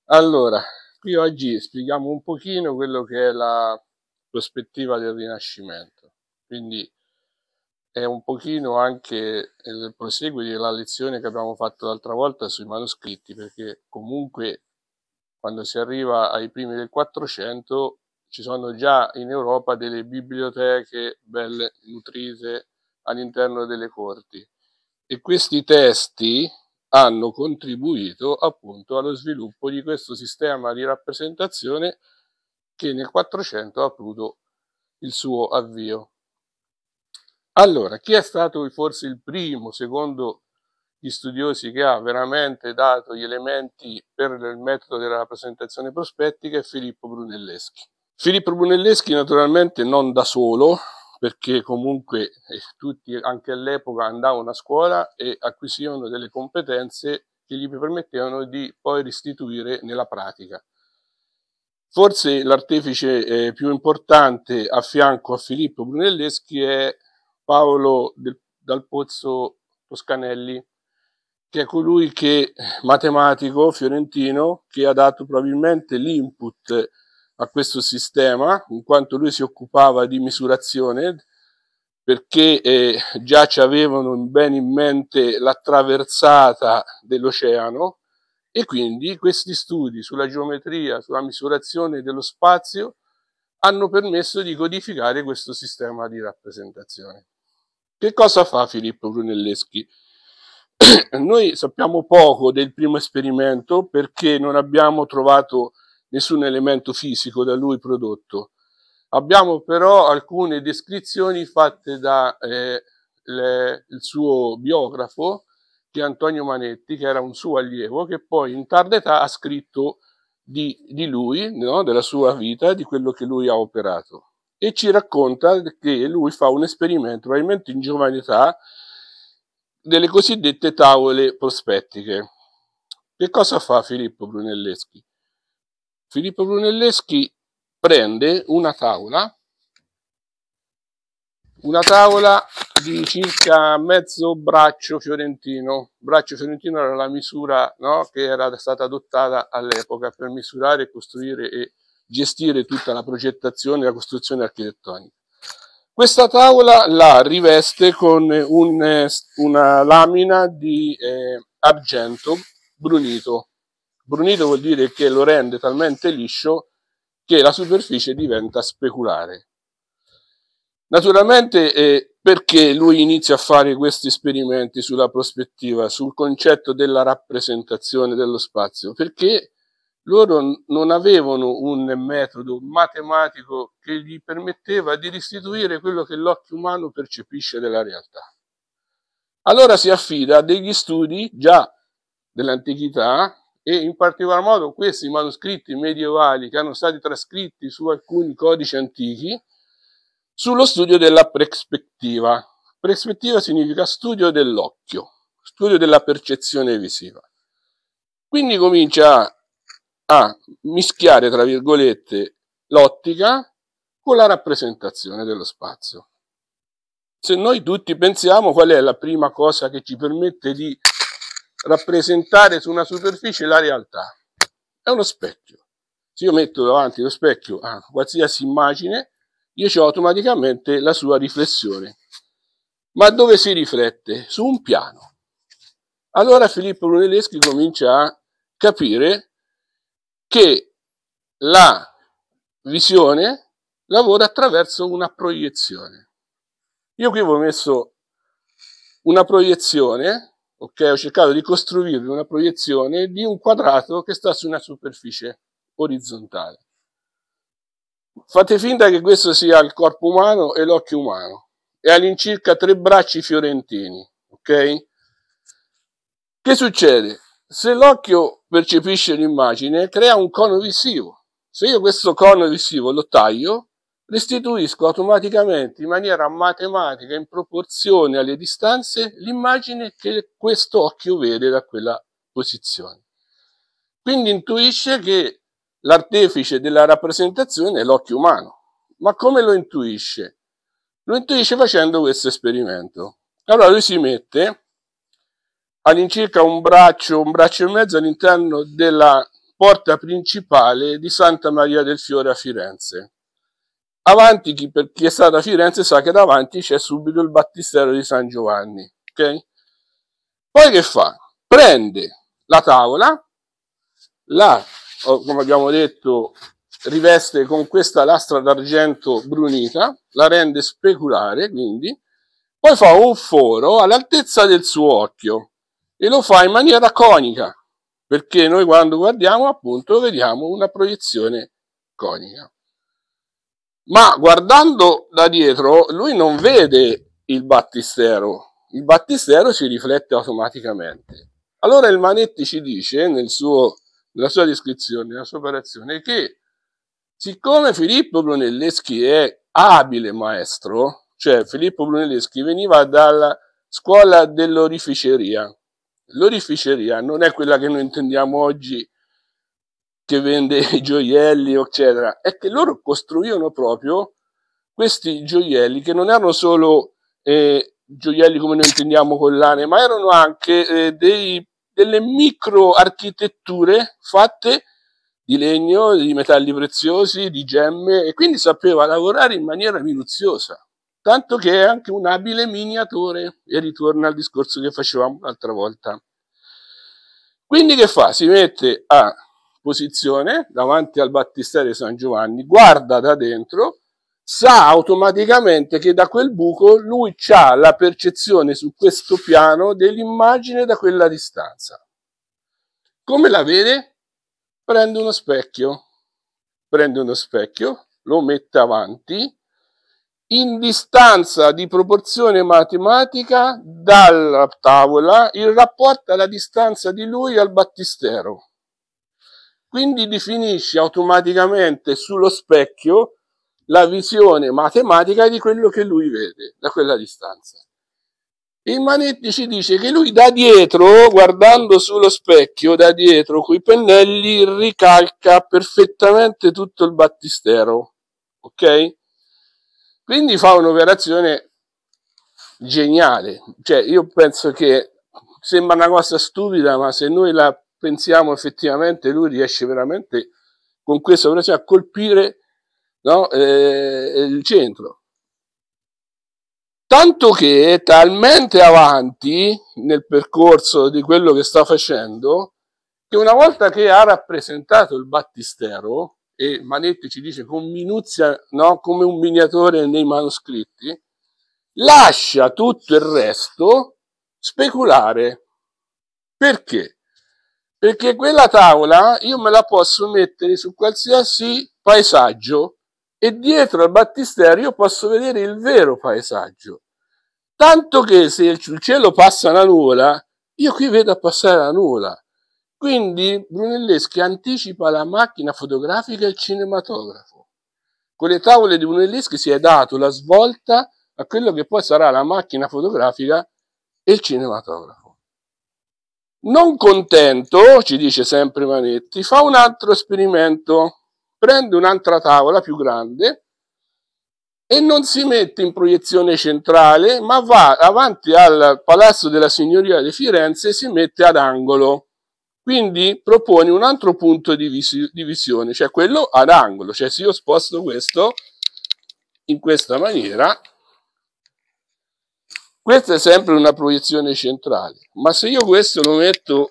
Allora, qui oggi spieghiamo un pochino quello che è la prospettiva del Rinascimento, quindi è un pochino anche il proseguo della lezione che abbiamo fatto l'altra volta sui manoscritti, perché comunque quando si arriva ai primi del 400 ci sono già in Europa delle biblioteche belle nutrite all'interno delle corti e questi testi hanno contribuito appunto allo sviluppo di questo sistema di rappresentazione che nel 400 ha avuto il suo avvio. Allora, chi è stato forse il primo, secondo gli studiosi, che ha veramente dato gli elementi per il metodo della rappresentazione prospettica? È Filippo Brunelleschi. Filippo Brunelleschi naturalmente non da solo, perché comunque tutti anche all'epoca andavano a scuola e acquisivano delle competenze che gli permettevano di poi restituire nella pratica. Forse l'artefice più importante a fianco a Filippo Brunelleschi è Paolo dal Pozzo Toscanelli, che è colui che, matematico fiorentino, che ha dato probabilmente l'input a questo sistema, in quanto lui si occupava di misurazione, perché già ci avevano bene in mente la traversata dell'oceano, e quindi questi studi sulla geometria, sulla misurazione dello spazio, hanno permesso di codificare questo sistema di rappresentazione. Che cosa fa Filippo Brunelleschi? Noi sappiamo poco del primo esperimento perché non abbiamo trovato nessun elemento fisico da lui prodotto. Abbiamo però alcune descrizioni fatte da il suo biografo, che è Antonio Manetti, che era un suo allievo, che poi in tarda età ha scritto di lui, no? Della sua vita, di quello che lui ha operato. E ci racconta che lui fa un esperimento, probabilmente in giovane età, delle cosiddette tavole prospettiche. Che cosa fa Filippo Brunelleschi? Filippo Brunelleschi prende una tavola di circa mezzo braccio fiorentino. Braccio fiorentino era la misura, no, che era stata adottata all'epoca per misurare, costruire e gestire tutta la progettazione e la costruzione architettonica. Questa tavola la riveste con una lamina di argento brunito. Brunito vuol dire che lo rende talmente liscio che la superficie diventa speculare. Naturalmente perché lui inizia a fare questi esperimenti sulla prospettiva, sul concetto della rappresentazione dello spazio? Perché loro non avevano un metodo matematico che gli permetteva di restituire quello che l'occhio umano percepisce della realtà. Allora si affida a degli studi già dell'antichità, e in particolar modo questi manoscritti medievali che erano stati trascritti su alcuni codici antichi, sullo studio della prospettiva. Prospettiva significa studio dell'occhio, studio della percezione visiva. Quindi comincia a mischiare, tra virgolette, l'ottica con la rappresentazione dello spazio. Se noi tutti pensiamo, qual è la prima cosa che ci permette di rappresentare su una superficie la realtà? È uno specchio. Se io metto davanti lo specchio a qualsiasi immagine, io ho automaticamente la sua riflessione. Ma dove si riflette? Su un piano. Allora Filippo Brunelleschi comincia a capire che la visione lavora attraverso una proiezione. Io qui avevo messo una proiezione, ok? Ho cercato di costruire una proiezione di un quadrato che sta su una superficie orizzontale. Fate finta che questo sia il corpo umano e l'occhio umano, e all'incirca 3 bracci fiorentini, ok? Che succede? Se l'occhio percepisce l'immagine, crea un cono visivo. Se io questo cono visivo lo taglio, restituisco automaticamente in maniera matematica, in proporzione alle distanze, l'immagine che questo occhio vede da quella posizione. Quindi intuisce che l'artefice della rappresentazione è l'occhio umano. Ma come lo intuisce? Lo intuisce facendo questo esperimento. Allora lui si mette all'incirca un braccio e mezzo all'interno della porta principale di Santa Maria del Fiore a Firenze. Avanti, chi è stato a Firenze sa che davanti c'è subito il battistero di San Giovanni, ok? Poi che fa? Prende la tavola, come abbiamo detto, riveste con questa lastra d'argento brunita, la rende speculare, quindi, poi fa un foro all'altezza del suo occhio e lo fa in maniera conica, perché noi quando guardiamo appunto vediamo una proiezione conica. Ma guardando da dietro lui non vede il battistero si riflette automaticamente. Allora il Manetti ci dice nella sua descrizione, nella sua operazione, che siccome Filippo Brunelleschi è abile maestro, cioè Filippo Brunelleschi veniva dalla scuola dell'orificeria. L'orificeria non è quella che noi intendiamo oggi, che vende i gioielli, eccetera, è che loro costruivano proprio questi gioielli che non erano solo gioielli come noi intendiamo collane, ma erano anche delle micro architetture fatte di legno, di metalli preziosi, di gemme, e quindi sapeva lavorare in maniera minuziosa, tanto che è anche un abile miniatore, e ritorna al discorso che facevamo l'altra volta. Quindi che fa? Si mette a posizione davanti al battistero di San Giovanni, guarda da dentro, sa automaticamente che da quel buco lui ha la percezione su questo piano dell'immagine da quella distanza. Come la vede? Prende uno specchio, lo mette avanti, in distanza di proporzione matematica dalla tavola, il rapporto alla distanza di lui al battistero. Quindi definisce automaticamente sullo specchio la visione matematica di quello che lui vede da quella distanza. Il Manetti ci dice che lui da dietro, guardando sullo specchio, da dietro, coi pennelli, ricalca perfettamente tutto il battistero. Ok? Quindi fa un'operazione geniale. Cioè, io penso che sembra una cosa stupida, ma se noi la pensiamo effettivamente, lui riesce veramente con questa operazione a colpire, no, il centro. Tanto che è talmente avanti nel percorso di quello che sta facendo, che una volta che ha rappresentato il battistero, e Manetti ci dice con minuzia, no, come un miniatore nei manoscritti, lascia tutto il resto speculare. Perché? Perché quella tavola io me la posso mettere su qualsiasi paesaggio e dietro al battistero io posso vedere il vero paesaggio. Tanto che se il cielo passa una nuvola, io qui vedo passare la nuvola. Quindi Brunelleschi anticipa la macchina fotografica e il cinematografo. Con le tavole di Brunelleschi si è dato la svolta a quello che poi sarà la macchina fotografica e il cinematografo. Non contento, ci dice sempre Manetti, fa un altro esperimento, prende un'altra tavola più grande e non si mette in proiezione centrale, ma va avanti al Palazzo della Signoria di Firenze e si mette ad angolo. Quindi propone un altro punto di visione, cioè quello ad angolo, cioè se io sposto questo in questa maniera, questa è sempre una proiezione centrale, ma se io questo lo metto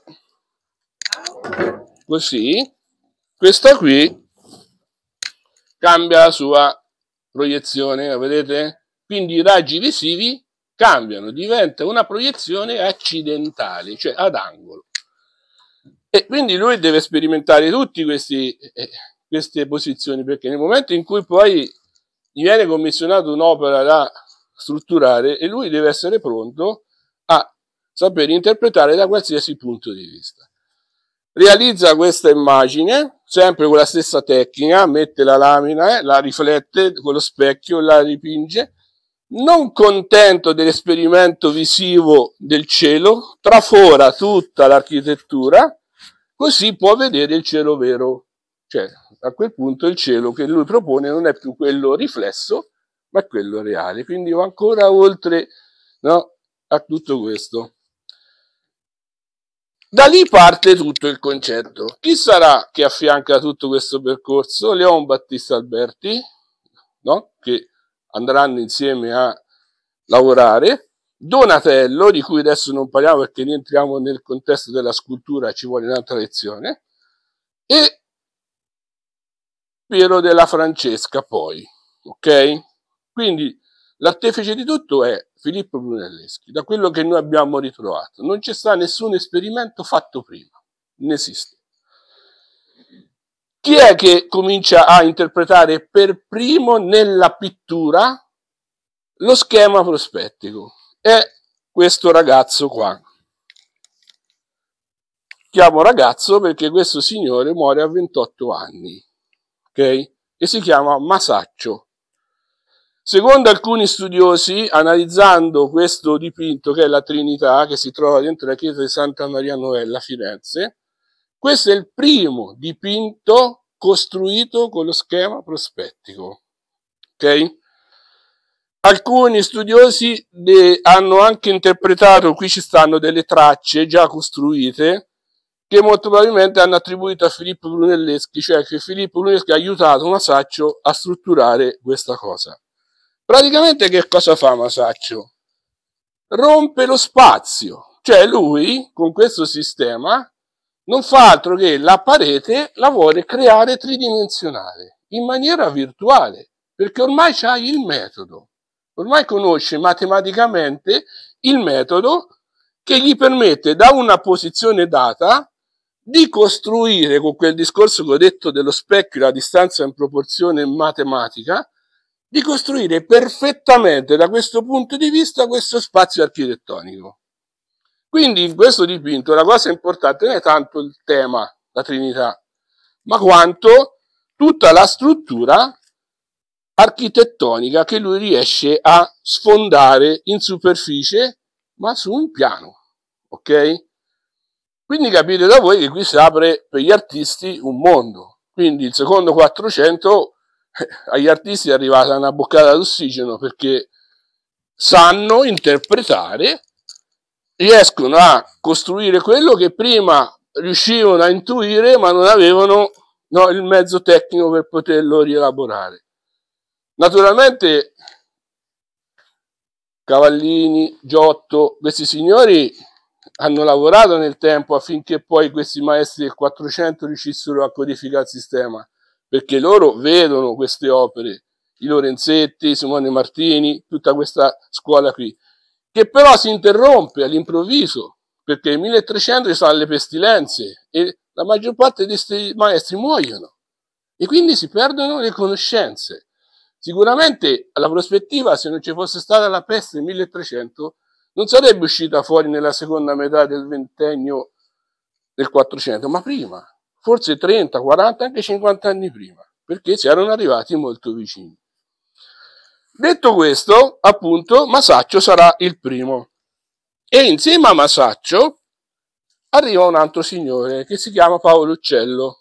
così, questa qui cambia la sua proiezione, vedete? Quindi i raggi visivi cambiano, diventa una proiezione accidentale, cioè ad angolo. E quindi lui deve sperimentare tutte queste posizioni, perché nel momento in cui poi gli viene commissionata un'opera da strutturare, e lui deve essere pronto a saper interpretare da qualsiasi punto di vista. Realizza questa immagine, sempre con la stessa tecnica, mette la lamina, la riflette con lo specchio, la dipinge. Non contento dell'esperimento visivo del cielo, trafora tutta l'architettura, così può vedere il cielo vero. Cioè, a quel punto il cielo che lui propone non è più quello riflesso, ma è quello reale. Quindi va ancora oltre, no, a tutto questo. Da lì parte tutto il concetto. Chi sarà che affianca tutto questo percorso? Leon Battista Alberti, no? Che andranno insieme a lavorare, Donatello, di cui adesso non parliamo perché rientriamo nel contesto della scultura, ci vuole un'altra lezione, e Piero della Francesca poi, ok? Quindi l'artefice di tutto è Filippo Brunelleschi, da quello che noi abbiamo ritrovato. Non c'è stato nessun esperimento fatto prima, non esiste. Chi è che comincia a interpretare per primo nella pittura lo schema prospettico? È questo ragazzo qua. Chiamo ragazzo perché questo signore muore a 28 anni, ok? E si chiama Masaccio. Secondo alcuni studiosi, analizzando questo dipinto che è la Trinità, che si trova dentro la chiesa di Santa Maria Novella a Firenze, questo è il primo dipinto costruito con lo schema prospettico. Ok? Alcuni studiosi hanno anche interpretato, qui ci stanno delle tracce già costruite, che molto probabilmente hanno attribuito a Filippo Brunelleschi, cioè che Filippo Brunelleschi ha aiutato Masaccio a strutturare questa cosa. Praticamente che cosa fa Masaccio? Rompe lo spazio, cioè lui con questo sistema non fa altro che la parete la vuole creare tridimensionale in maniera virtuale, perché ormai c'ha il metodo, ormai conosce matematicamente il metodo che gli permette da una posizione data di costruire, con quel discorso che ho detto dello specchio, la distanza in proporzione matematica, di costruire perfettamente da questo punto di vista questo spazio architettonico. Quindi in questo dipinto la cosa importante non è tanto il tema, la Trinità, ma quanto tutta la struttura architettonica che lui riesce a sfondare in superficie, ma su un piano, ok? Quindi capite da voi che qui si apre per gli artisti un mondo. Quindi il secondo 400 agli artisti è arrivata una boccata d'ossigeno perché sanno interpretare, riescono a costruire quello che prima riuscivano a intuire ma non avevano il mezzo tecnico per poterlo rielaborare. Naturalmente Cavallini, Giotto, questi signori hanno lavorato nel tempo affinché poi questi maestri del 400 riuscissero a codificare il sistema, perché loro vedono queste opere, i Lorenzetti, Simone Martini, tutta questa scuola qui, che però si interrompe all'improvviso, perché nel 1300 ci sono le pestilenze e la maggior parte di questi maestri muoiono e quindi si perdono le conoscenze. Sicuramente alla prospettiva, se non ci fosse stata la peste nel 1300, non sarebbe uscita fuori nella seconda metà del ventennio del 400, ma prima, forse 30, 40, anche 50 anni prima, perché si erano arrivati molto vicini. Detto questo, appunto, Masaccio sarà il primo. E insieme a Masaccio arriva un altro signore che si chiama Paolo Uccello.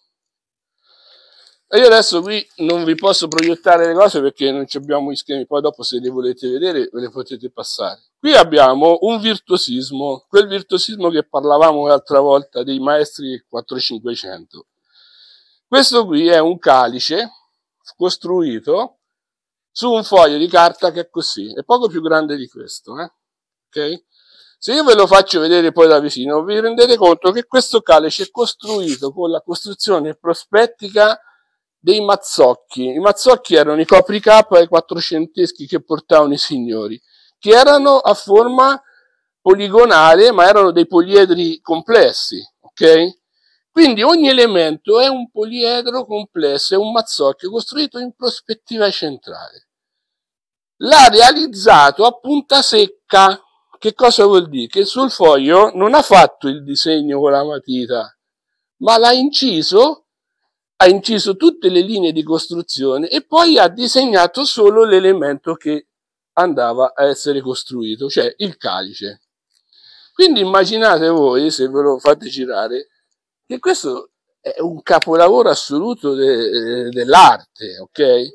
E io adesso qui non vi posso proiettare le cose perché non abbiamo gli schemi, poi dopo se le volete vedere ve le potete passare. Qui abbiamo un virtuosismo, quel virtuosismo che parlavamo l'altra volta dei maestri del 400-500. Questo qui è un calice costruito su un foglio di carta che è così, è poco più grande di questo, ok? Se io ve lo faccio vedere poi da vicino, vi rendete conto che questo calice è costruito con la costruzione prospettica dei mazzocchi. I mazzocchi erano i copricappa ai quattrocenteschi che portavano i signori, che erano a forma poligonale, ma erano dei poliedri complessi, ok? Quindi ogni elemento è un poliedro complesso, è un mazzocchio costruito in prospettiva centrale. L'ha realizzato a punta secca. Che cosa vuol dire? Che sul foglio non ha fatto il disegno con la matita, ma l'ha inciso, ha inciso tutte le linee di costruzione e poi ha disegnato solo l'elemento che andava a essere costruito, cioè il calice. Quindi immaginate voi, se ve lo fate girare, che questo è un capolavoro assoluto dell'arte, ok?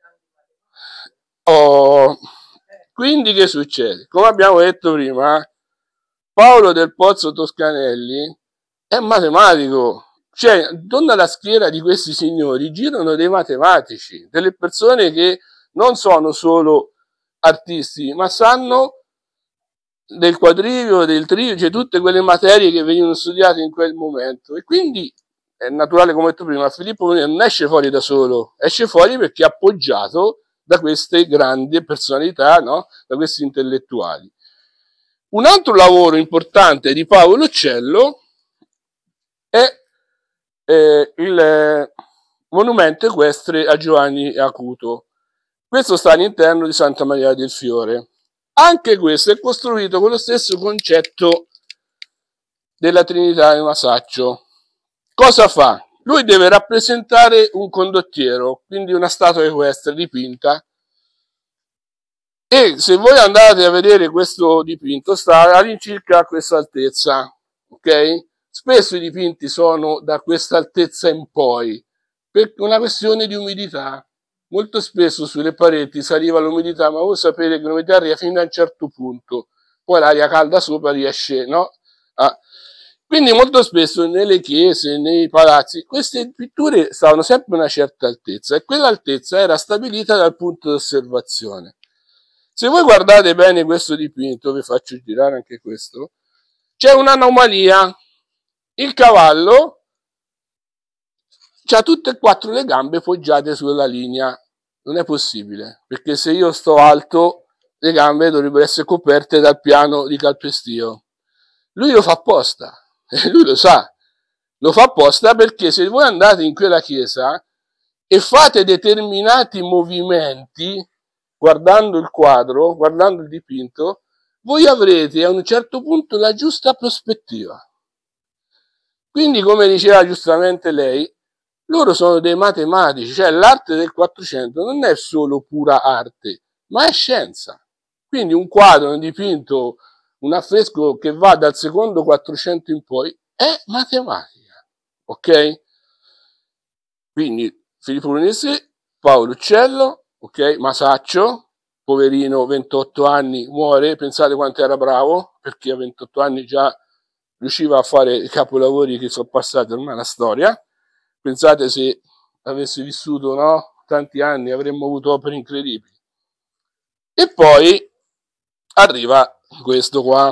Oh, quindi che succede? Come abbiamo detto prima, Paolo del Pozzo Toscanelli è matematico. Cioè, intorno alla schiera di questi signori girano dei matematici, delle persone che non sono solo artisti, ma sanno del quadrivio, del trivio, cioè tutte quelle materie che venivano studiate in quel momento. E quindi è naturale, come ho detto prima, Filippo non esce fuori da solo, esce fuori perché è appoggiato da queste grandi personalità, no? Da questi intellettuali. Un altro lavoro importante di Paolo Uccello è il monumento equestre a Giovanni Acuto. Questo sta all'interno di Santa Maria del Fiore. Anche questo è costruito con lo stesso concetto della Trinità di Masaccio. Cosa fa? Lui deve rappresentare un condottiero, quindi una statua equestre dipinta, e se voi andate a vedere questo dipinto sta all'incirca a questa altezza, ok? Spesso i dipinti sono da questa altezza in poi, per una questione di umidità. Molto spesso sulle pareti saliva l'umidità, ma voi sapete che l'umidità arriva fino a un certo punto, poi l'aria calda sopra riesce, no? Quindi molto spesso nelle chiese, nei palazzi, queste pitture stavano sempre a una certa altezza e quell'altezza era stabilita dal punto di osservazione. Se voi guardate bene questo dipinto, vi faccio girare anche questo, c'è un'anomalia. Il cavallo ha tutte e quattro le gambe poggiate sulla linea. Non è possibile, perché se io sto alto, le gambe dovrebbero essere coperte dal piano di calpestio. Lui lo fa apposta, lui lo sa, lo fa apposta perché se voi andate in quella chiesa e fate determinati movimenti, guardando il quadro, guardando il dipinto, voi avrete a un certo punto la giusta prospettiva. Quindi, come diceva giustamente lei, loro sono dei matematici, cioè l'arte del 400 non è solo pura arte, ma è scienza. Quindi un quadro, un dipinto, un affresco che va dal secondo 400 in poi è matematica, ok? Quindi Filippo Brunesi, Paolo Uccello, ok? Masaccio, poverino, 28 anni, muore, pensate quanto era bravo, perché a 28 anni già riusciva a fare i capolavori che sono passati ormai alla storia. Pensate se avesse vissuto, no, tanti anni, avremmo avuto opere incredibili. E poi arriva questo qua.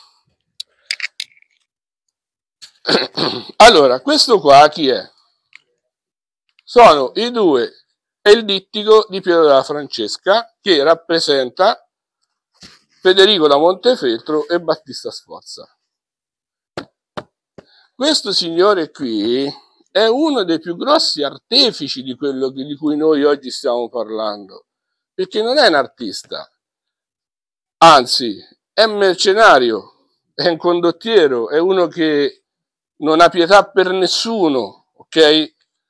Allora, questo qua chi è? Sono i due e il dittico di Piero della Francesca, che rappresenta Federico da Montefeltro e Battista Sforza. Questo signore qui è uno dei più grossi artefici di quello di cui noi oggi stiamo parlando, perché non è un artista, anzi è un mercenario, è un condottiero, è uno che non ha pietà per nessuno, ok?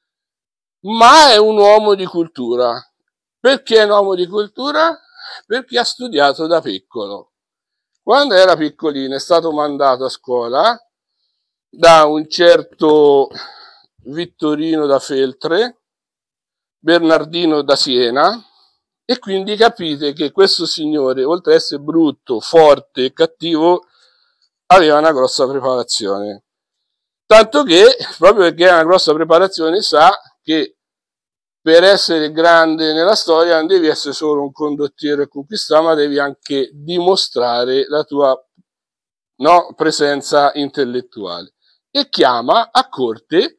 Ma è un uomo di cultura. Perché è un uomo di cultura? Perché ha studiato da piccolo. Quando era piccolino è stato mandato a scuola da un certo Vittorino da Feltre, Bernardino da Siena, e quindi capite che questo signore, oltre ad essere brutto, forte e cattivo, aveva una grossa preparazione. Tanto che, proprio perché ha una grossa preparazione, sa che per essere grande nella storia non devi essere solo un condottiero e conquistare, ma devi anche dimostrare la tua, no, presenza intellettuale. E chiama a corte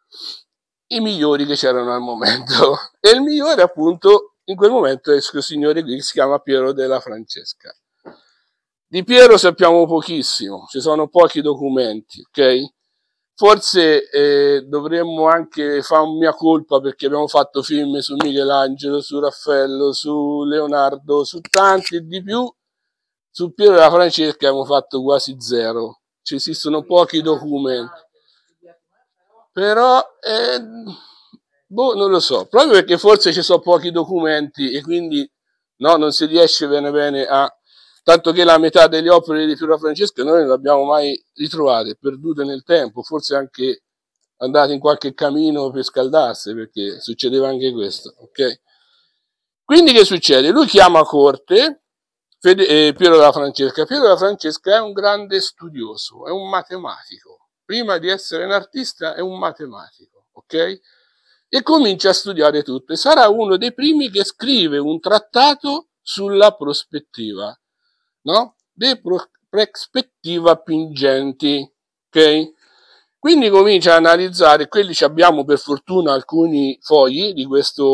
i migliori che c'erano al momento. E il migliore, appunto, in quel momento è questo signore qui che si chiama Piero della Francesca. Di Piero sappiamo pochissimo, ci sono pochi documenti, ok? Forse dovremmo anche fare un mea colpa perché abbiamo fatto film su Michelangelo, su Raffaello, su Leonardo, su tanti e di più. Su Piero della Francesca abbiamo fatto quasi zero. Ci esistono pochi documenti. Però, non lo so, proprio perché forse ci sono pochi documenti e quindi no, non si riesce bene a... Tanto che la metà delle opere di Piero Francesca noi non le abbiamo mai ritrovate, perdute nel tempo, forse anche andate in qualche camino per scaldarsi, perché succedeva anche questo, ok? Quindi che succede? Lui chiama a corte Piero della Francesca. Piero della Francesca è un grande studioso, è un matematico, prima di essere un artista è un matematico, ok? E comincia a studiare tutto e sarà uno dei primi che scrive un trattato sulla prospettiva, no? De prospettiva pingenti, ok? Quindi comincia a analizzare, quelli abbiamo per fortuna alcuni fogli di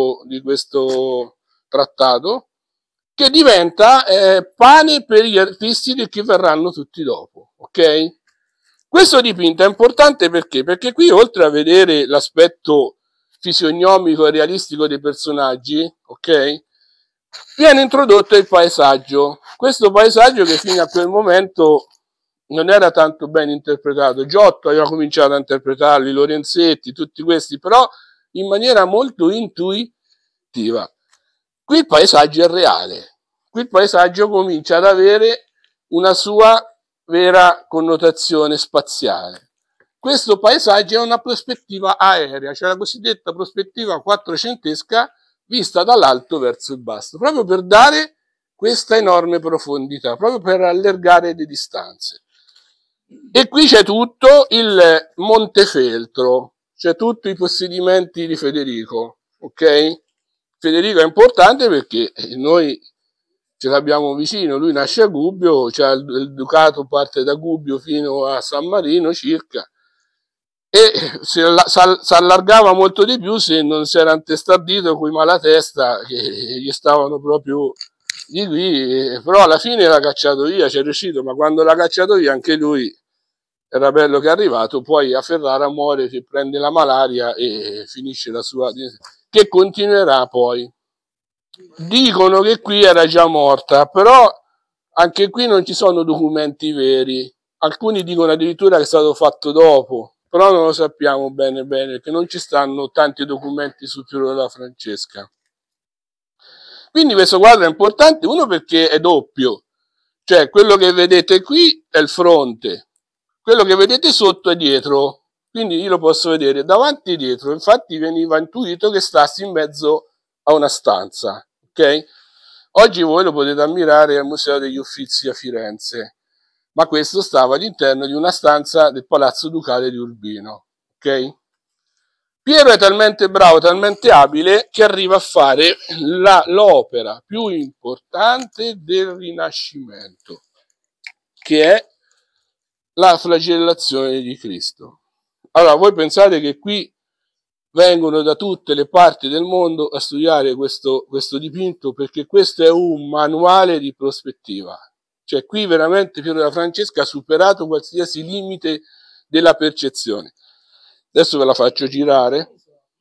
questo trattato, che diventa pane per gli artisti che verranno tutti dopo, ok? Questo dipinto è importante perché? Perché qui, oltre a vedere l'aspetto fisionomico e realistico dei personaggi, ok? Viene introdotto il paesaggio. Questo paesaggio che fino a quel momento non era tanto ben interpretato. Giotto aveva cominciato a interpretarli, Lorenzetti, tutti questi, però in maniera molto intuitiva. Qui il paesaggio è reale. Qui il paesaggio comincia ad avere una sua vera connotazione spaziale. Questo paesaggio è una prospettiva aerea, cioè la cosiddetta prospettiva quattrocentesca vista dall'alto verso il basso, proprio per dare questa enorme profondità, proprio per allargare le distanze. E qui c'è tutto il Montefeltro, c'è tutti i possedimenti di Federico, ok? Federico è importante perché noi ce l'abbiamo vicino, lui nasce a Gubbio, cioè il ducato parte da Gubbio fino a San Marino circa, e si allargava molto di più se non si era intestardito coi malatesta che gli stavano proprio di qui, però alla fine l'ha cacciato via, ci è riuscito, ma quando l'ha cacciato via anche lui era bello che è arrivato, poi a Ferrara muore, si prende la malaria e finisce la sua, che continuerà poi. Dicono che qui era già morta, però anche qui non ci sono documenti veri. Alcuni dicono addirittura che è stato fatto dopo, però non lo sappiamo bene perché non ci stanno tanti documenti su Piero della Francesca. Quindi questo quadro è importante, uno perché è doppio, cioè quello che vedete qui è il fronte, quello che vedete sotto è dietro, quindi io lo posso vedere davanti e dietro, infatti veniva intuito che stassi in mezzo a una stanza, ok? Oggi voi lo potete ammirare al Museo degli Uffizi a Firenze, ma questo stava all'interno di una stanza del Palazzo Ducale di Urbino, ok? Piero è talmente bravo, talmente abile, che arriva a fare l'opera più importante del Rinascimento, che è la flagellazione di Cristo. Allora, voi pensate che qui vengono da tutte le parti del mondo a studiare questo dipinto, perché questo è un manuale di prospettiva. Cioè qui veramente Piero della Francesca ha superato qualsiasi limite della percezione. Adesso ve la faccio girare.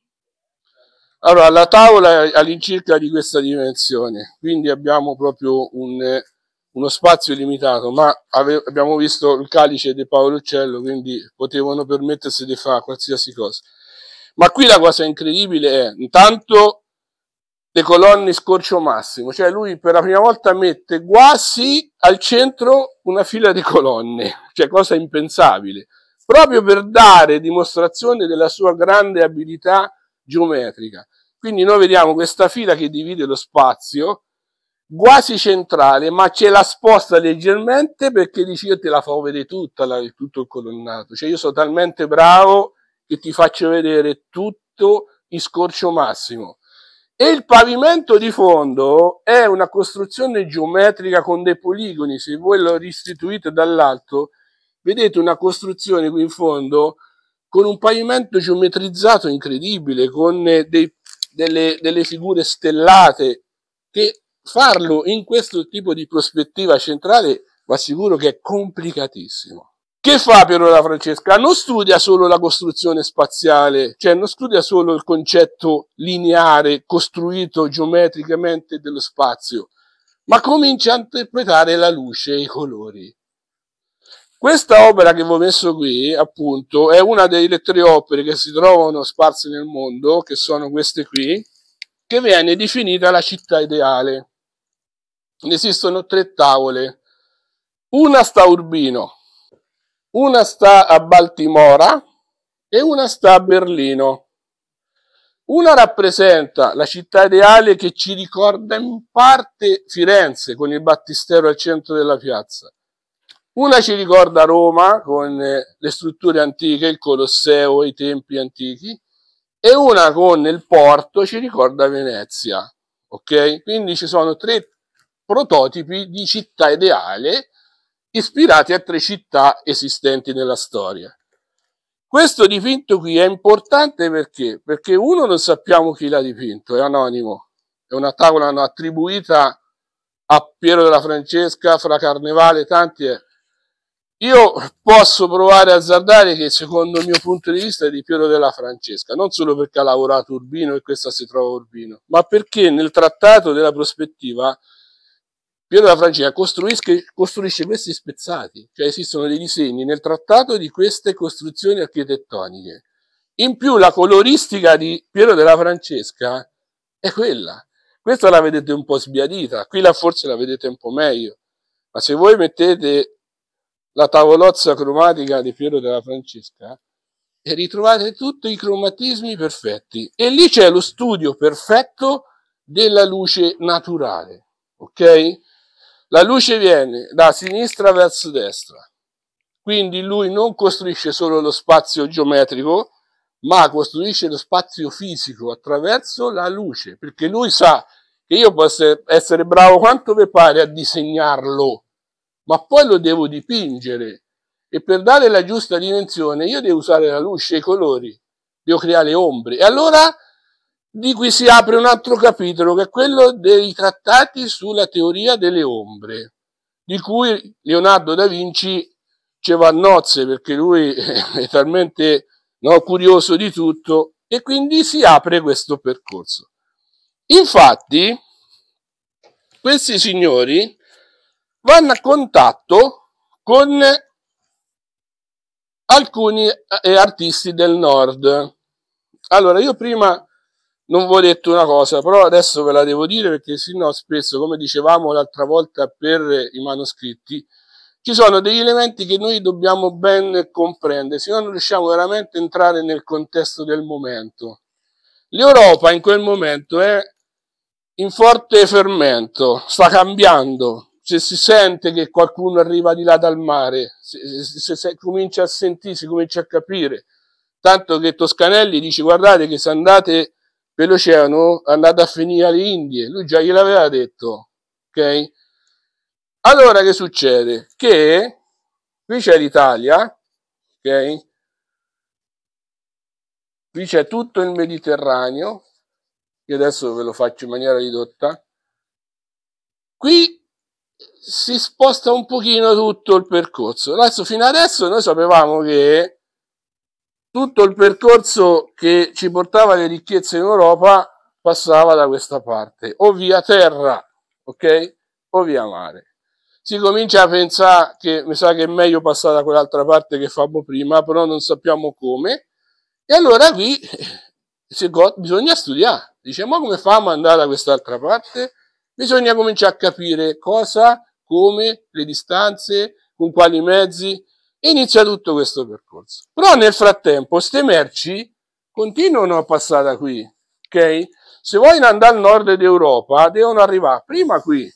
Allora, la tavola è all'incirca di questa dimensione, quindi abbiamo proprio uno spazio limitato, ma abbiamo visto il calice di Paolo Uccello, quindi potevano permettersi di fare qualsiasi cosa. Ma qui la cosa incredibile è, intanto, le colonne scorcio massimo, cioè lui per la prima volta mette quasi al centro una fila di colonne, cioè cosa impensabile, proprio per dare dimostrazione della sua grande abilità geometrica. Quindi noi vediamo questa fila che divide lo spazio, quasi centrale, ma ce la sposta leggermente perché dice io te la fa vedere tutta, tutto il colonnato. Cioè io sono talmente bravo che ti faccio vedere tutto in scorcio massimo. E il pavimento di fondo è una costruzione geometrica con dei poligoni. Se voi lo restituite dall'alto, vedete una costruzione qui in fondo con un pavimento geometrizzato incredibile, con delle figure stellate, che farlo in questo tipo di prospettiva centrale vi assicuro che è complicatissimo. Che fa Piero della Francesca? Non studia solo la costruzione spaziale, cioè non studia solo il concetto lineare costruito geometricamente dello spazio, ma comincia a interpretare la luce e i colori. Questa opera che vi ho messo qui, appunto, è una delle 3 opere che si trovano sparse nel mondo, che sono queste qui, che viene definita la città ideale. Ne esistono 3 tavole. Una sta a Urbino, una sta a Baltimora e una sta a Berlino. Una rappresenta la città ideale che ci ricorda in parte Firenze, con il battistero al centro della piazza. Una ci ricorda Roma con le strutture antiche, il Colosseo, i templi antichi, e una con il porto ci ricorda Venezia. Ok? Quindi ci sono 3 prototipi di città ideale ispirati a 3 città esistenti nella storia. Questo dipinto qui è importante perché? Perché uno non sappiamo chi l'ha dipinto, è anonimo, è una tavola attribuita a Piero della Francesca, Fra Carnevale, tanti. Io posso provare a azzardare che secondo il mio punto di vista è di Piero della Francesca, non solo perché ha lavorato Urbino e questa si trova a Urbino, ma perché nel trattato della prospettiva Piero della Francesca costruisce questi spezzati, cioè esistono dei disegni nel trattato di queste costruzioni architettoniche. In più la coloristica di Piero della Francesca è quella. Questa la vedete un po' sbiadita, qui forse la vedete un po' meglio, ma se voi mettete la tavolozza cromatica di Piero della Francesca e ritrovate tutti i cromatismi perfetti. E lì c'è lo studio perfetto della luce naturale, ok? La luce viene da sinistra verso destra, quindi lui non costruisce solo lo spazio geometrico, ma costruisce lo spazio fisico attraverso la luce, perché lui sa che io posso essere bravo quanto vi pare a disegnarlo, ma poi lo devo dipingere e per dare la giusta dimensione io devo usare la luce, i colori, devo creare ombre. E allora di qui si apre un altro capitolo che è quello dei trattati sulla teoria delle ombre, di cui Leonardo da Vinci ci va a nozze perché lui è talmente curioso di tutto e quindi si apre questo percorso. Infatti, questi signori vanno a contatto con alcuni artisti del nord. Allora, io prima non vi ho detto una cosa, però adesso ve la devo dire perché sennò spesso, come dicevamo l'altra volta per i manoscritti, ci sono degli elementi che noi dobbiamo ben comprendere, se no non riusciamo veramente a entrare nel contesto del momento. L'Europa in quel momento è in forte fermento, sta cambiando. Se si sente che qualcuno arriva di là dal mare, se comincia a sentire, si comincia a capire. Tanto che Toscanelli dice: guardate che se andate per l'oceano andate a finire alle Indie. Lui già gliel'aveva detto, ok? Allora che succede? Che qui c'è l'Italia, ok? Qui c'è tutto il Mediterraneo, io adesso ve lo faccio in maniera ridotta. Qui si sposta un pochino tutto il percorso. Adesso, fino adesso noi sapevamo che tutto il percorso che ci portava le ricchezze in Europa passava da questa parte, o via terra, ok? O via mare. Si comincia a pensare che mi sa che è meglio passare da quell'altra parte che famo prima, però non sappiamo come. E allora qui bisogna studiare. Dice, ma come famo ad andare da quest'altra parte? Bisogna cominciare a capire cosa, come, le distanze, con quali mezzi, e inizia tutto questo percorso. Però nel frattempo queste merci continuano a passare da qui, ok? Se vogliono andare al nord d'Europa devono arrivare prima qui,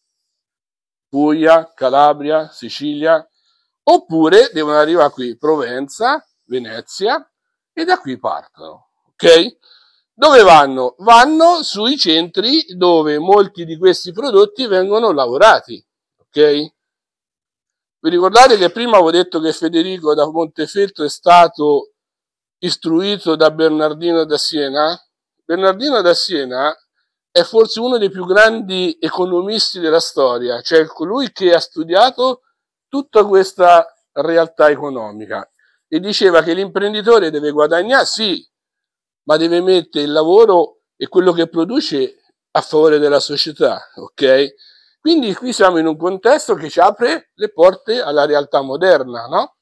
Puglia, Calabria, Sicilia, oppure devono arrivare qui, Provenza, Venezia, e da qui partono, ok? Dove vanno? Vanno sui centri dove molti di questi prodotti vengono lavorati, ok? Vi ricordate che prima avevo detto che Federico da Montefeltro è stato istruito da Bernardino da Siena? Bernardino da Siena è forse uno dei più grandi economisti della storia, cioè colui che ha studiato tutta questa realtà economica e diceva che l'imprenditore deve guadagnare, sì, ma deve mettere il lavoro e quello che produce a favore della società, ok? Quindi qui siamo in un contesto che ci apre le porte alla realtà moderna, no?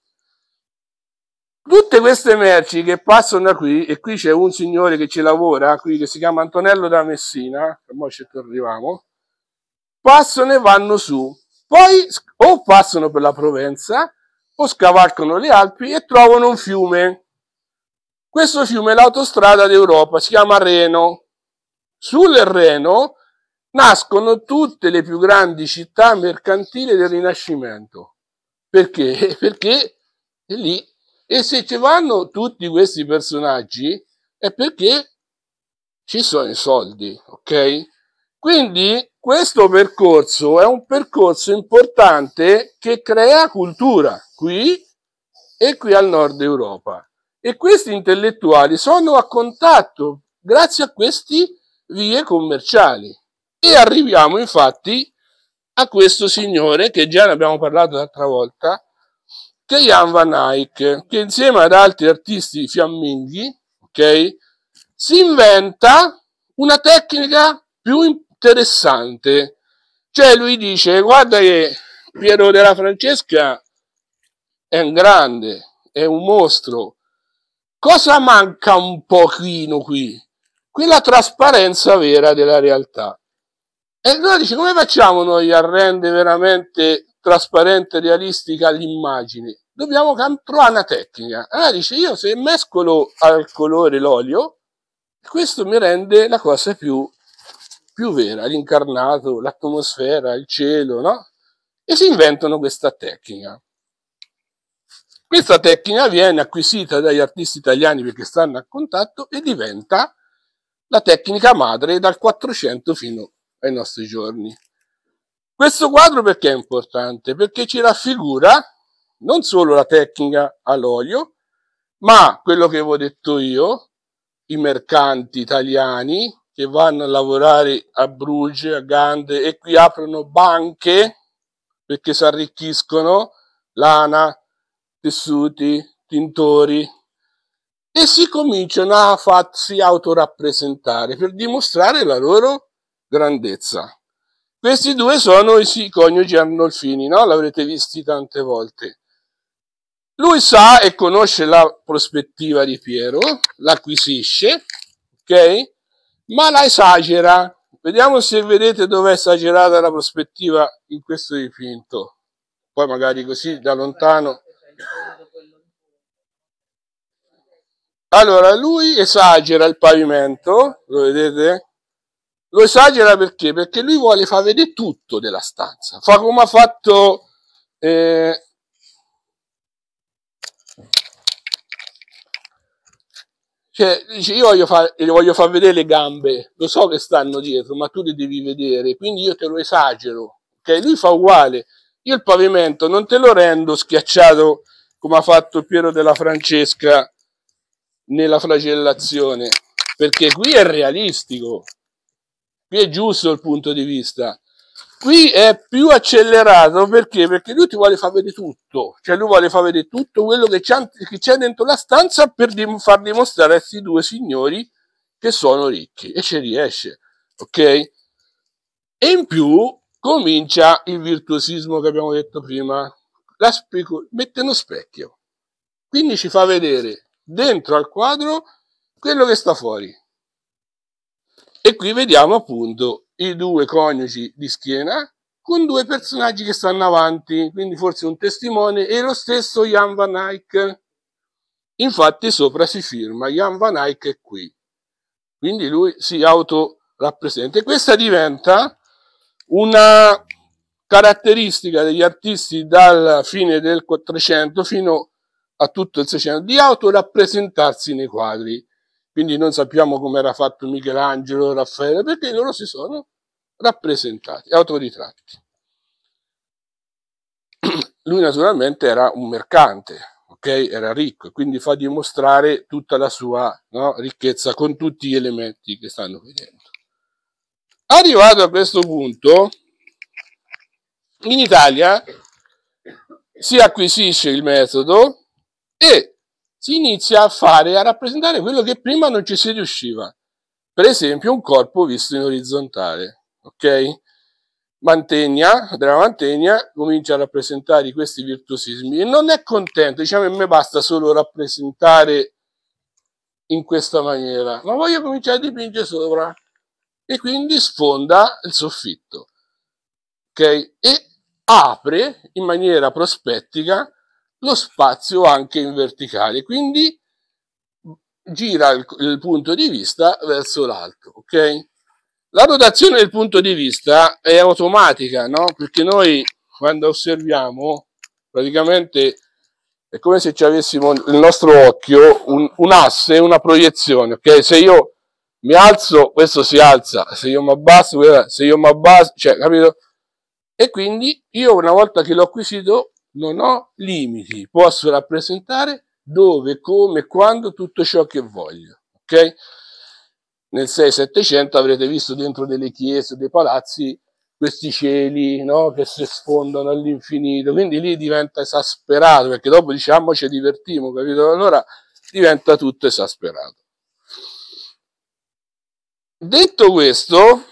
Tutte queste merci che passano da qui, e qui c'è un signore che ci lavora, qui che si chiama Antonello da Messina, ora ci arriviamo, passano e vanno su. Poi o passano per la Provenza, o scavalcano le Alpi e trovano un fiume. Questo fiume è l'autostrada d'Europa, si chiama Reno. Sul Reno nascono tutte le più grandi città mercantili del Rinascimento. Perché? Perché è lì. E se ci vanno tutti questi personaggi è perché ci sono i soldi, ok? Quindi questo percorso è un percorso importante che crea cultura qui e qui al nord Europa. E questi intellettuali sono a contatto grazie a queste vie commerciali. E arriviamo infatti a questo signore, che già ne abbiamo parlato l'altra volta, che è Jan van Eyck, che insieme ad altri artisti fiamminghi, ok, si inventa una tecnica più interessante. Cioè lui dice, guarda che Piero della Francesca è un grande, è un mostro. Cosa manca un pochino qui? Quella trasparenza vera della realtà. E allora dice, come facciamo noi a rendere veramente trasparente e realistica l'immagine? Dobbiamo trovare una tecnica. Allora dice, io se mescolo al colore l'olio, questo mi rende la cosa più vera, l'incarnato, l'atmosfera, il cielo, no? E si inventano questa tecnica. Questa tecnica viene acquisita dagli artisti italiani perché stanno a contatto e diventa la tecnica madre dal 400 fino ai nostri giorni. Questo quadro perché è importante? Perché ci raffigura non solo la tecnica all'olio, ma quello che avevo detto io, i mercanti italiani che vanno a lavorare a Bruges, a Gand e qui aprono banche perché si arricchiscono, lana, tessuti, tintori, e si cominciano a farsi autorappresentare per dimostrare la loro grandezza. Questi due sono i coniugi Arnolfini, no? L'avrete visti tante volte. Lui sa e conosce la prospettiva di Piero, l'acquisisce, ok? Ma la esagera. Vediamo se vedete dove è esagerata la prospettiva in questo dipinto. Poi magari così da lontano. Allora, lui esagera il pavimento, lo vedete? Lo esagera perché? Perché lui vuole far vedere tutto della stanza. Fa come ha fatto cioè, dice, io voglio far vedere le gambe, lo so che stanno dietro, ma tu le devi vedere, quindi io te lo esagero. Ok? Lui fa uguale. Io il pavimento non te lo rendo schiacciato come ha fatto Piero della Francesca nella flagellazione, perché qui è realistico, qui è giusto il punto di vista. Qui è più accelerato perché? Perché lui ti vuole far vedere tutto, cioè lui vuole far vedere tutto quello che c'è dentro la stanza per far dimostrare a questi due signori che sono ricchi, e ci riesce, ok? E in più comincia il virtuosismo che abbiamo detto prima, mette uno specchio, quindi ci fa vedere dentro al quadro quello che sta fuori. E qui vediamo appunto i due coniugi di schiena con due personaggi che stanno avanti, quindi forse un testimone, e lo stesso Jan van Eyck. Infatti sopra si firma Jan van Eyck è qui, quindi lui si autorappresenta. E questa diventa una caratteristica degli artisti dalla fine del 400 fino a tutto il 600 di autorappresentarsi nei quadri. Quindi non sappiamo come era fatto Michelangelo, Raffaele, perché loro si sono rappresentati, autoritratti. Lui naturalmente era un mercante, ok? Era ricco e quindi fa dimostrare tutta la sua, no, ricchezza con tutti gli elementi che stanno vedendo. Arrivato a questo punto, in Italia si acquisisce il metodo e si inizia a rappresentare quello che prima non ci si riusciva. Per esempio un corpo visto in orizzontale, ok? Della Mantegna comincia a rappresentare questi virtuosismi e non è contento, diciamo, a me basta solo rappresentare in questa maniera, ma voglio cominciare a dipingere sopra, e quindi sfonda il soffitto, ok? E apre in maniera prospettica lo spazio anche in verticale, quindi gira il punto di vista verso l'alto, ok? La rotazione del punto di vista è automatica, no? Perché noi quando osserviamo praticamente è come se ci avessimo il nostro occhio, un asse, una proiezione, ok? Se io mi alzo, questo si alza, se io mi abbasso, se io mi abbasso, cioè, capito? E quindi io una volta che l'ho acquisito non ho limiti, posso rappresentare dove, come, quando, tutto ciò che voglio, ok? Nel 6-700 avrete visto dentro delle chiese, dei palazzi, questi cieli, no? Che si sfondano all'infinito, quindi lì diventa esasperato, perché dopo diciamo ci divertimo, capito? Allora diventa tutto esasperato. Detto questo,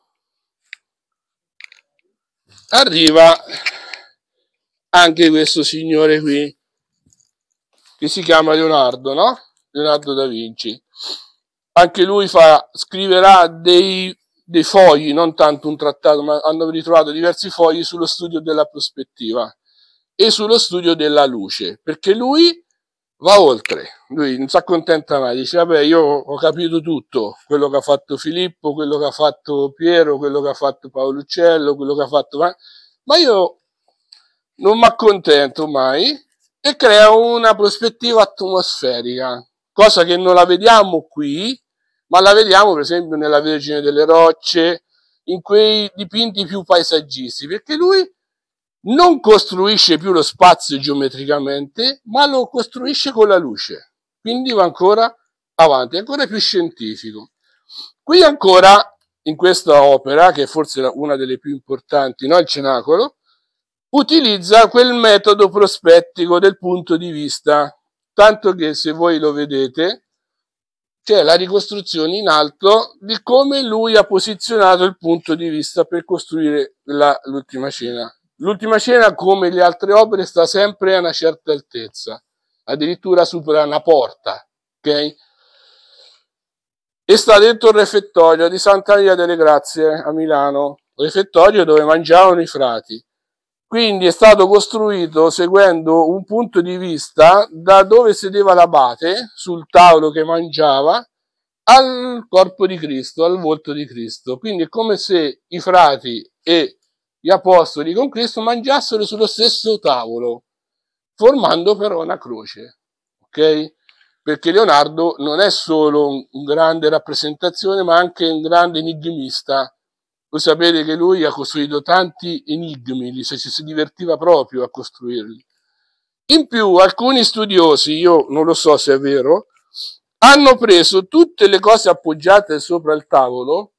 arriva anche questo signore qui, che si chiama Leonardo, no? Leonardo da Vinci. Anche lui scriverà dei fogli, non tanto un trattato, ma hanno ritrovato diversi fogli sullo studio della prospettiva e sullo studio della luce, perché lui va oltre, lui non si accontenta mai, dice vabbè, io ho capito tutto, quello che ha fatto Filippo, quello che ha fatto Piero, quello che ha fatto Paolo Uccello, quello che ha fatto, ma io non mi accontento mai, e crea una prospettiva atmosferica, cosa che non la vediamo qui, ma la vediamo per esempio nella Vergine delle Rocce, in quei dipinti più paesaggisti, perché lui non costruisce più lo spazio geometricamente, ma lo costruisce con la luce. Quindi va ancora avanti, è ancora più scientifico. Qui ancora, in questa opera, che forse è una delle più importanti, no? Il Cenacolo, utilizza quel metodo prospettico del punto di vista, tanto che se voi lo vedete, c'è la ricostruzione in alto di come lui ha posizionato il punto di vista per costruire l'Ultima Cena. L'Ultima Cena, come le altre opere, sta sempre a una certa altezza, addirittura supera una porta, ok? E sta dentro il refettorio di Santa Maria delle Grazie a Milano, refettorio dove mangiavano i frati. Quindi è stato costruito seguendo un punto di vista da dove sedeva l'abate sul tavolo che mangiava al corpo di Cristo, al volto di Cristo. Quindi è come se i frati e gli apostoli con Cristo mangiassero sullo stesso tavolo, formando però una croce, ok? Perché Leonardo non è solo un grande rappresentazione, ma anche un grande enigmista. Voi sapete che lui ha costruito tanti enigmi, si divertiva proprio a costruirli. In più, alcuni studiosi, io non lo so se è vero, hanno preso tutte le cose appoggiate sopra il tavolo,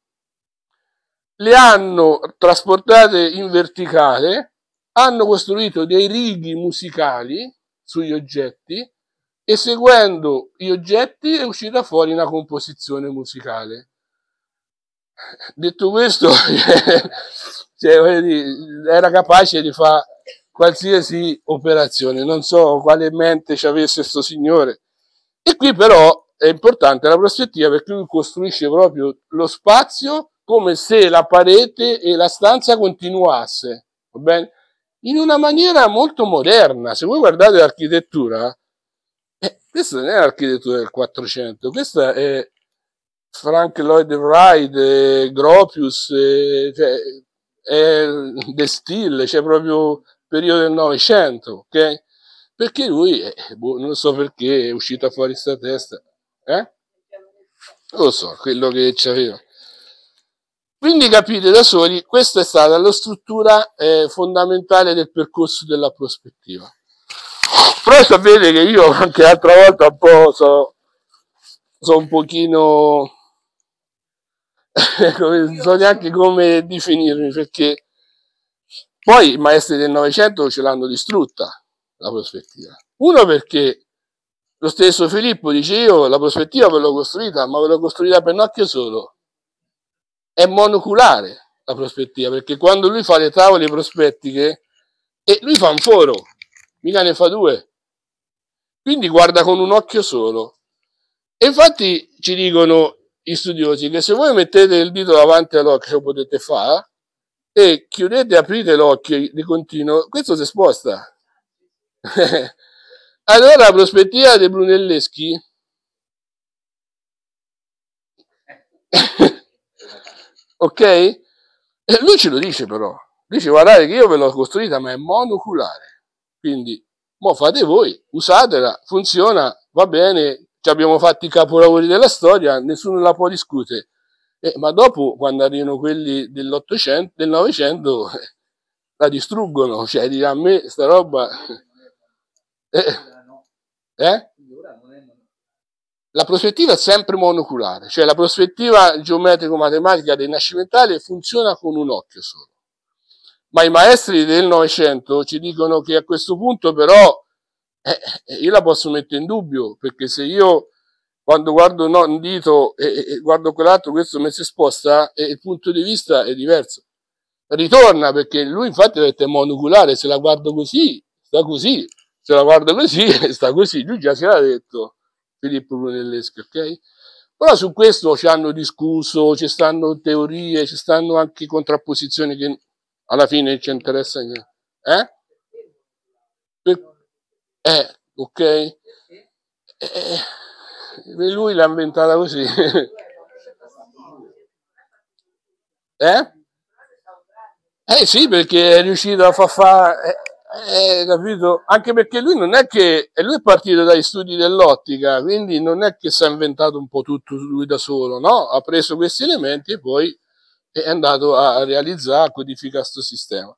le hanno trasportate in verticale, hanno costruito dei righi musicali sugli oggetti e seguendo gli oggetti è uscita fuori una composizione musicale. Detto questo, cioè, era capace di fare qualsiasi operazione, non so quale mente ci avesse questo signore. E qui però è importante la prospettiva, perché lui costruisce proprio lo spazio come se la parete e la stanza continuasse, va bene? In una maniera molto moderna. Se voi guardate l'architettura, questa non è l'architettura del 400, questa è Frank Lloyd Wright, Gropius, cioè, è del stile, cioè proprio periodo del Novecento, ok? Perché lui, non so perché, è uscita fuori sta testa, eh? Non lo so, quello che c'aveva. Quindi capite da soli, questa è stata la struttura fondamentale del percorso della prospettiva. Però sapete che io anche l'altra volta un po' so un pochino non so neanche come definirmi, perché poi i maestri del Novecento ce l'hanno distrutta la prospettiva. Uno perché lo stesso Filippo dice io la prospettiva ve l'ho costruita, ma ve l'ho costruita per un occhio solo. È monoculare la prospettiva, perché quando lui fa le tavole prospettiche, e lui fa un foro, mica ne fa due. Quindi guarda con un occhio solo. E infatti ci dicono gli studiosi che se voi mettete il dito davanti all'occhio, lo potete fare, e chiudete e aprite l'occhio di continuo, questo si sposta. Allora la prospettiva dei Brunelleschi ok? E lui ce lo dice però, dice guardate che io ve l'ho costruita ma è monoculare, Quindi, mo fate voi, usatela, funziona, va bene, ci abbiamo fatto i capolavori della storia, nessuno la può discutere. Ma dopo, quando arrivano quelli dell'Ottocento, del Novecento, la distruggono, cioè dirà a me sta roba... eh? La prospettiva è sempre monoculare, cioè la prospettiva geometrico-matematica rinascimentale funziona con un occhio solo. Ma i maestri del Novecento ci dicono che a questo punto però io la posso mettere in dubbio, perché se io quando guardo un dito e guardo quell'altro, questo mi si sposta e il punto di vista è diverso. Ritorna, perché lui infatti ha detto è monoculare, se la guardo così, sta così, se la guardo così, sta così. Lui già si era detto, Filippo Brunelleschi, ok? Però su questo ci hanno discusso, ci stanno teorie, ci stanno anche contrapposizioni che alla fine ci interessa. Ok? Lui l'ha inventata così. Sì, perché è riuscito a far fare, capito? Anche perché lui non è che, lui è partito dagli studi dell'ottica, quindi non è che si è inventato un po' tutto lui da solo, no? Ha preso questi elementi e poi è andato a realizzare, a codificare questo sistema.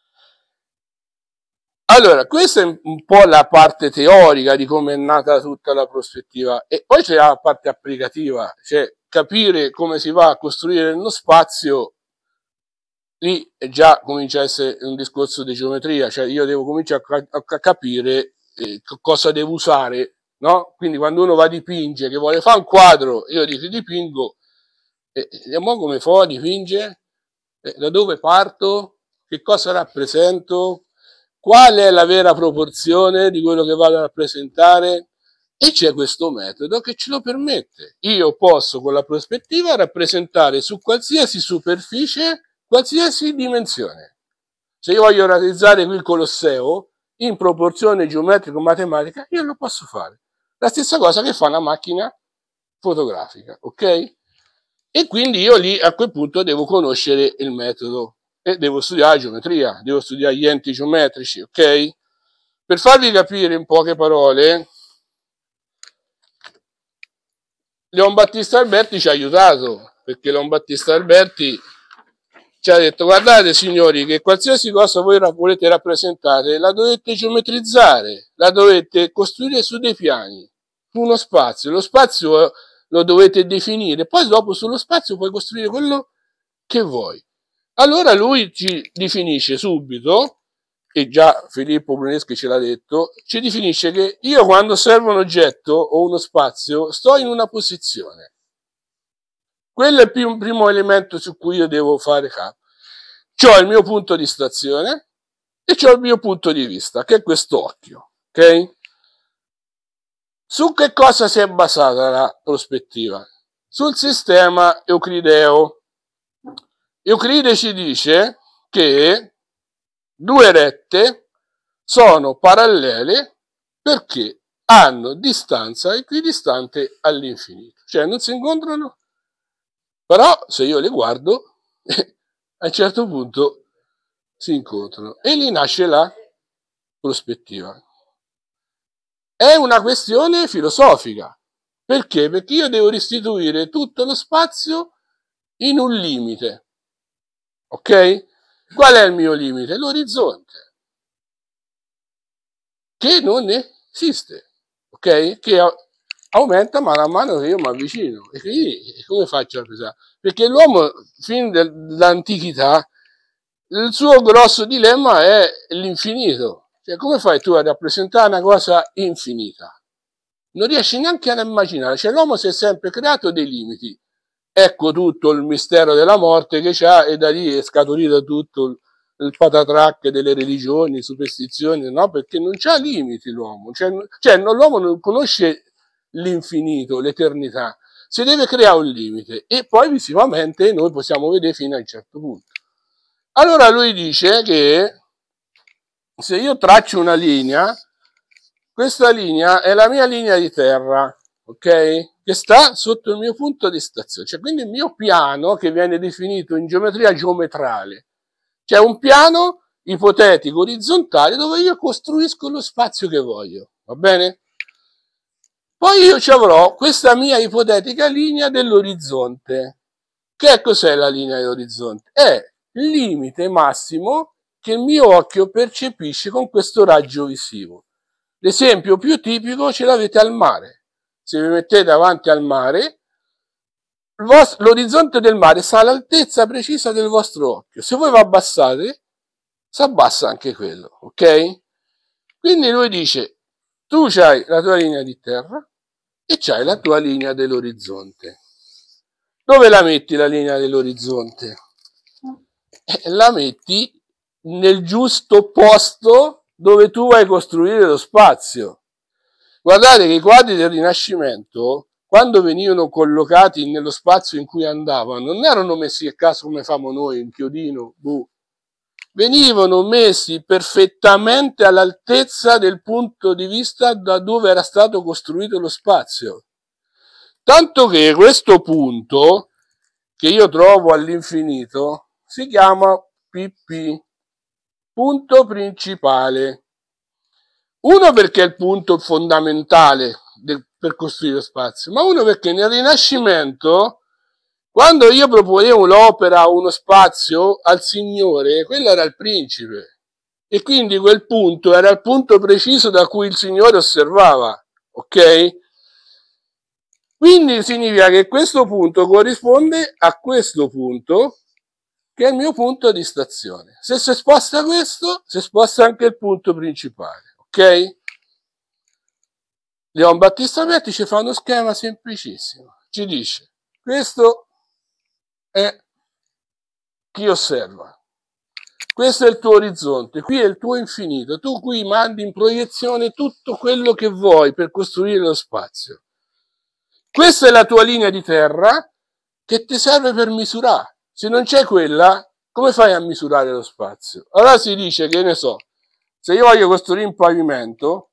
Allora, questa è un po' la parte teorica di come è nata tutta la prospettiva, e poi c'è la parte applicativa, cioè capire come si va a costruire uno spazio. Lì già comincia a essere un discorso di geometria, cioè io devo cominciare a capire cosa devo usare, no? Quindi quando uno va a dipingere, che vuole fare un quadro, io dico dipingo, e mo come fa a dipingere? Da dove parto? Che cosa rappresento? Qual è la vera proporzione di quello che vado a rappresentare? E c'è questo metodo che ce lo permette. Io posso con la prospettiva rappresentare su qualsiasi superficie qualsiasi dimensione. Se io voglio realizzare qui il Colosseo in proporzione geometrico-matematica, io lo posso fare. La stessa cosa che fa una macchina fotografica, ok? E quindi io lì a quel punto devo conoscere il metodo e devo studiare geometria, devo studiare gli enti geometrici, ok? Per farvi capire in poche parole, Leon Battista Alberti ci ha aiutato, perché Leon Battista Alberti ci ha detto: guardate signori, che qualsiasi cosa voi volete rappresentare la dovete geometrizzare, la dovete costruire su dei piani, su uno spazio. Lo spazio lo dovete definire, poi dopo sullo spazio puoi costruire quello che vuoi. Allora lui ci definisce subito, e già Filippo Brunelleschi ce l'ha detto, ci definisce che io quando osservo un oggetto o uno spazio sto in una posizione. Quello è il primo elemento su cui io devo fare capo. C'ho il mio punto di stazione e c'ho il mio punto di vista, che è quest'occhio, ok? Su che cosa si è basata la prospettiva? Sul sistema euclideo. Euclide ci dice che due rette sono parallele perché hanno distanza equidistante all'infinito, cioè non si incontrano, però se io le guardo a un certo punto si incontrano e lì nasce la prospettiva. È una questione filosofica. Perché? Perché io devo restituire tutto lo spazio in un limite. Ok? Qual è il mio limite? L'orizzonte, che non esiste. Ok? Che aumenta mano a mano che io mi avvicino. E quindi come faccio a pensare? Perché l'uomo, fin dall'antichità, il suo grosso dilemma è l'infinito. Cioè, come fai tu a rappresentare una cosa infinita? Non riesci neanche ad immaginare. Cioè, l'uomo si è sempre creato dei limiti. Ecco tutto il mistero della morte che c'ha, e da lì è scaturito tutto il patatrac delle religioni, superstizioni, no? Perché non c'ha limiti l'uomo. L'uomo non conosce l'infinito, l'eternità. Si deve creare un limite e poi visivamente noi possiamo vedere fino a un certo punto. Allora lui dice che se io traccio una linea, questa linea è la mia linea di terra, ok? Che sta sotto il mio punto di stazione, cioè quindi il mio piano che viene definito in geometria geometrale. C'è un piano ipotetico orizzontale dove io costruisco lo spazio che voglio, va bene? Poi io ci avrò questa mia ipotetica linea dell'orizzonte. Che cos'è la linea dell'orizzonte? È il limite massimo che il mio occhio percepisce con questo raggio visivo. L'esempio più tipico ce l'avete al mare. Se vi mettete davanti al mare, l'orizzonte del mare sta all'altezza precisa del vostro occhio. Se voi vi abbassate, si abbassa anche quello, ok? Quindi lui dice, tu c'hai la tua linea di terra e c'hai la tua linea dell'orizzonte. Dove la metti la linea dell'orizzonte? La metti nel giusto posto dove tu vai a costruire lo spazio. Guardate che i quadri del Rinascimento, quando venivano collocati nello spazio in cui andavano, non erano messi a caso come famo noi, in chiodino, venivano messi perfettamente all'altezza del punto di vista da dove era stato costruito lo spazio. Tanto che questo punto, che io trovo all'infinito, si chiama PP, punto principale. Uno perché è il punto fondamentale per costruire lo spazio, ma uno perché nel Rinascimento, quando io proponevo l'opera o uno spazio al signore, quello era il principe. E quindi quel punto era il punto preciso da cui il signore osservava, ok? Quindi significa che questo punto corrisponde a questo punto, che è il mio punto di stazione. Se si sposta questo, si sposta anche il punto principale, ok? Leon Battista Berti ci fa uno schema semplicissimo. Ci dice, questo è chi osserva. Questo è il tuo orizzonte, qui è il tuo infinito. Tu qui mandi in proiezione tutto quello che vuoi per costruire lo spazio. Questa è la tua linea di terra che ti serve per misurare. Se non c'è quella, come fai a misurare lo spazio? Allora si dice che, ne so, se io voglio costruire un pavimento,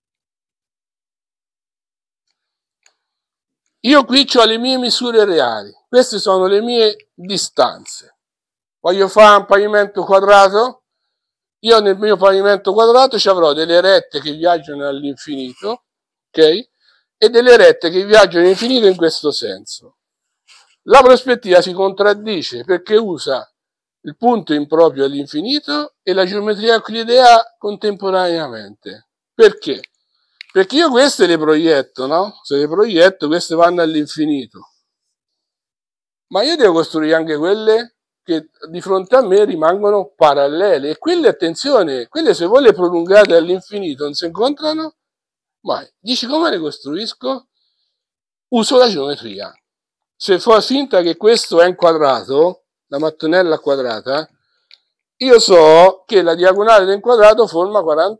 io qui ho le mie misure reali. Queste sono le mie distanze. Voglio fare un pavimento quadrato? Io nel mio pavimento quadrato ci avrò delle rette che viaggiano all'infinito, ok? E delle rette che viaggiano all'infinito in questo senso. La prospettiva si contraddice perché usa il punto improprio all'infinito e la geometria euclidea contemporaneamente. Perché? Perché io queste le proietto, no? Se le proietto, queste vanno all'infinito. Ma io devo costruire anche quelle che di fronte a me rimangono parallele. E quelle, attenzione, quelle se voi le prolungate all'infinito non si incontrano mai. Dici come le costruisco? Uso la geometria. Se fa finta che questo è un quadrato, la mattonella quadrata, io so che la diagonale del quadrato forma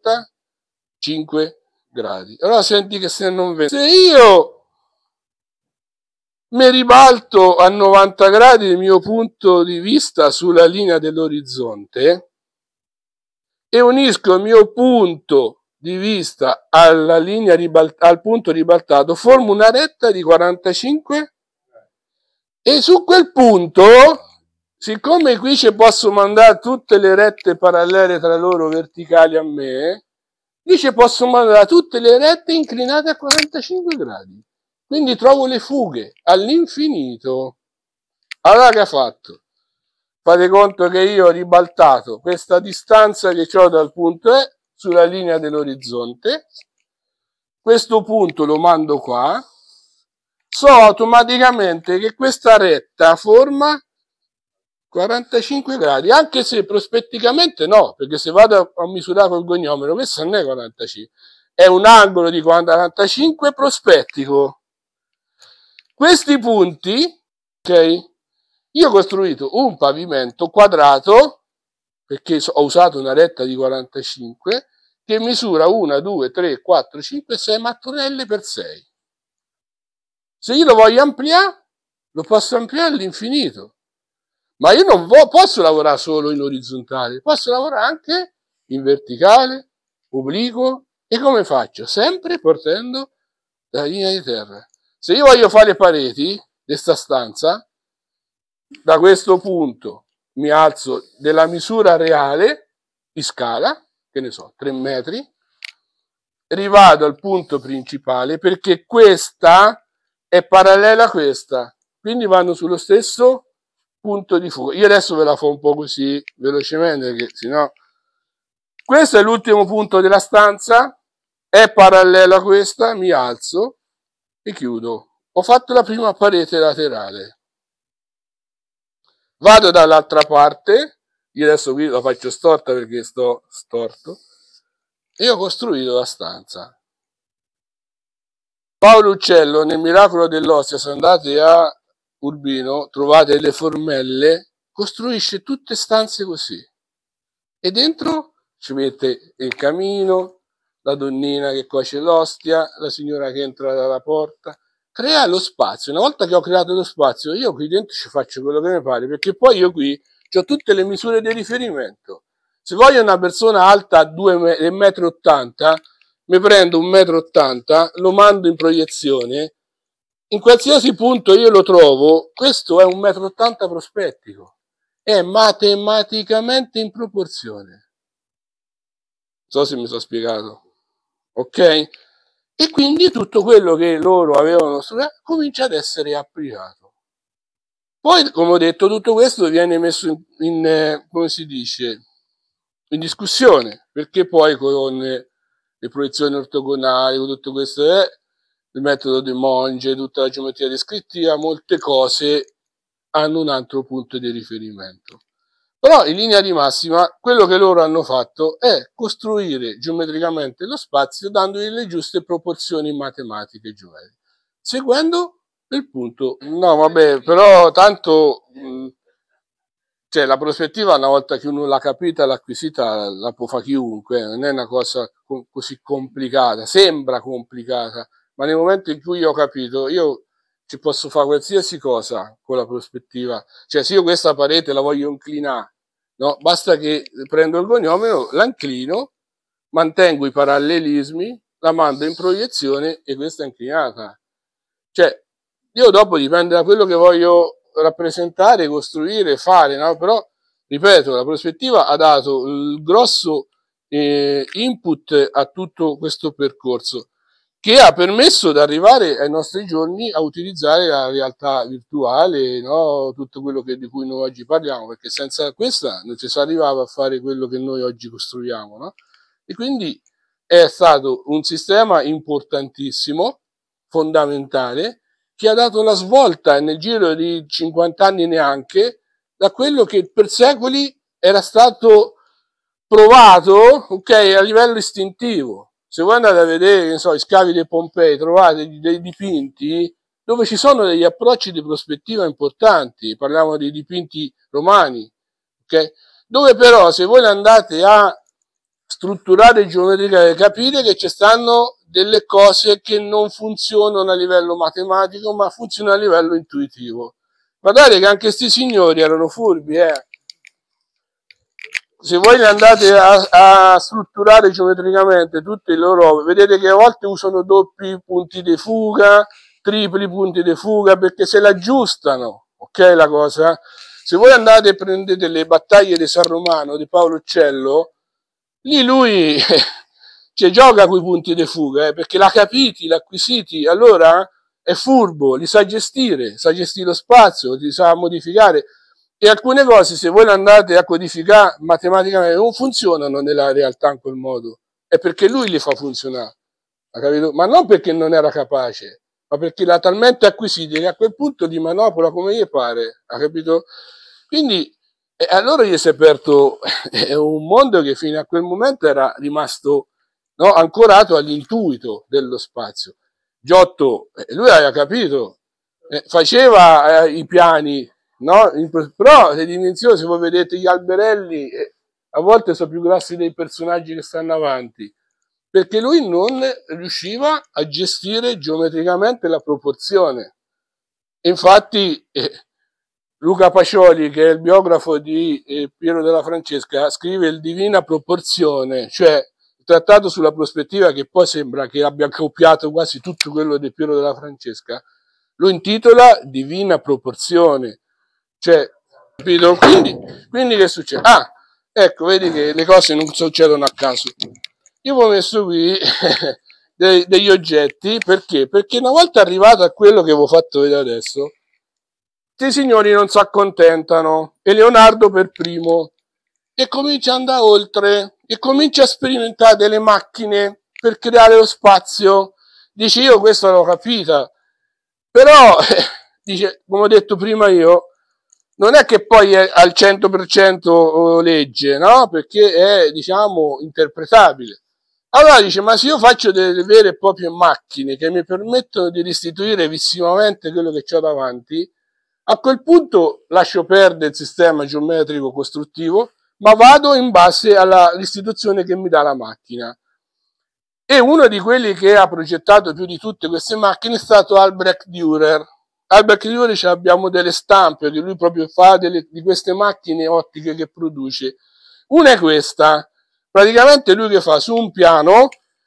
45 gradi. Allora senti che se non vedi. Se io mi ribalto a 90 gradi il mio punto di vista sulla linea dell'orizzonte e unisco il mio punto di vista alla linea al punto ribaltato, formo una retta di 45 e su quel punto, siccome qui ci posso mandare tutte le rette parallele tra loro verticali a me, qui ci posso mandare tutte le rette inclinate a 45 gradi. Quindi trovo le fughe all'infinito. Allora che ha fatto? Fate conto che io ho ribaltato questa distanza che ho dal punto E sulla linea dell'orizzonte. Questo punto lo mando qua. So automaticamente che questa retta forma 45 gradi, anche se prospetticamente no, perché se vado a misurare col goniometro, questo non è 45, è un angolo di 45 prospettico. Questi punti, ok? Io ho costruito un pavimento quadrato, perché ho usato una retta di 45, che misura 1, 2, 3, 4, 5, 6 mattonelle per 6. Se io lo voglio ampliare, lo posso ampliare all'infinito. Ma io non posso lavorare solo in orizzontale, posso lavorare anche in verticale, obliquo. E come faccio? Sempre partendo dalla linea di terra. Se io voglio fare le pareti di questa stanza, da questo punto mi alzo della misura reale di scala, che ne so, 3 metri, rivado al punto principale perché questa è parallela a questa, quindi vanno sullo stesso punto di fuga. Io adesso ve la fa un po' così velocemente, perché sennò questo è l'ultimo punto della stanza, è parallela a questa, mi alzo e chiudo. Ho fatto la prima parete laterale. Vado dall'altra parte, io adesso qui la faccio storta perché sto storto, e ho costruito la stanza. Paolo Uccello, nel Miracolo dell'Ostia, se andate a Urbino, trovate le formelle, costruisce tutte stanze così. E dentro ci mette il camino, la donnina che cuoce l'ostia, la signora che entra dalla porta. Crea lo spazio. Una volta che ho creato lo spazio, io qui dentro ci faccio quello che mi pare, perché poi io qui ho tutte le misure di riferimento. Se voglio una persona alta 2,80 m, mi prendo 1,80 m, lo mando in proiezione, in qualsiasi punto io lo trovo, questo è 1,80 m prospettico. È matematicamente in proporzione. Non so se mi sono spiegato. Ok? E quindi tutto quello che loro avevano studiato comincia ad essere applicato. Poi, come ho detto, tutto questo viene messo come si dice, in discussione, perché poi con le proiezioni ortogonali, con tutto questo, il metodo di Monge, tutta la geometria descrittiva, molte cose hanno un altro punto di riferimento. Però in linea di massima quello che loro hanno fatto è costruire geometricamente lo spazio dandogli le giuste proporzioni matematiche e geometriche, seguendo il punto. No, vabbè, però tanto cioè la prospettiva una volta che uno l'ha capita, l'ha acquisita, la può fare chiunque, non è una cosa così complicata, sembra complicata, ma nel momento in cui io ho capito, io ci posso fare qualsiasi cosa con la prospettiva. Cioè se io questa parete la voglio inclinare, no? Basta che prendo il goniomero, la inclino, mantengo i parallelismi, la mando in proiezione e questa è inclinata. Cioè, io dopo dipende da quello che voglio rappresentare, costruire, fare, no? Però, ripeto, la prospettiva ha dato il grosso input a tutto questo percorso, che ha permesso di arrivare ai nostri giorni a utilizzare la realtà virtuale, no? Tutto quello di cui noi oggi parliamo, perché senza questa non ci si arrivava a fare quello che noi oggi costruiamo, no? E quindi è stato un sistema importantissimo, fondamentale, che ha dato la svolta nel giro di 50 anni neanche da quello che per secoli era stato provato, ok, a livello istintivo. Se voi andate a vedere, non so, i scavi dei Pompei, trovate dei dipinti dove ci sono degli approcci di prospettiva importanti, parliamo dei dipinti romani, ok? Dove però se voi andate a strutturare geometricamente capite che ci stanno delle cose che non funzionano a livello matematico ma funzionano a livello intuitivo. Guardate che anche questi signori erano furbi, Se voi le andate a strutturare geometricamente tutte le loro, vedete che a volte usano doppi punti di fuga, tripli punti di fuga perché se l'aggiustano, ok la cosa? Se voi andate e prendete le battaglie di San Romano di Paolo Uccello, lì lui cioè, gioca coi punti di fuga, perché l'ha capiti, l'ha acquisiti, allora è furbo, li sa gestire lo spazio, li sa modificare. E alcune cose, se voi le andate a codificare matematicamente, non funzionano nella realtà in quel modo. È perché lui li fa funzionare, ha capito? Ma non perché non era capace, ma perché l'ha talmente acquisito che a quel punto li manopola come gli pare, ha capito? Quindi, allora gli si è aperto un mondo che fino a quel momento era rimasto, no, ancorato all'intuito dello spazio. Giotto, lui aveva capito, faceva i piani, no? Però le dimensioni, se voi vedete gli alberelli, a volte sono più grossi dei personaggi che stanno avanti, perché lui non riusciva a gestire geometricamente la proporzione. Infatti Luca Pacioli, che è il biografo di Piero della Francesca, scrive il Divina Proporzione, cioè il trattato sulla prospettiva che poi sembra che abbia copiato quasi tutto quello di Piero della Francesca, lo intitola Divina Proporzione. Cioè, capito? Quindi che succede? Ecco, vedi che le cose non succedono a caso. Io ho messo qui degli oggetti, perché? Perché una volta arrivato a quello che vi ho fatto vedere adesso, questi signori non si accontentano, e Leonardo per primo, e comincia ad andare oltre, e comincia a sperimentare delle macchine per creare lo spazio. Dice, io questo l'ho capita, però, dice, come ho detto prima io, non è che poi è al 100% legge, no? Perché è, diciamo, interpretabile. Allora dice, ma se io faccio delle vere e proprie macchine che mi permettono di restituire visivamente quello che ho davanti, a quel punto lascio perdere il sistema geometrico costruttivo, ma vado in base alla restituzione che mi dà la macchina. E uno di quelli che ha progettato più di tutte queste macchine è stato Albrecht Dürer. Albrecht Dürer abbiamo delle stampe che lui proprio fa di queste macchine ottiche che produce. Una è questa, praticamente lui che fa su un piano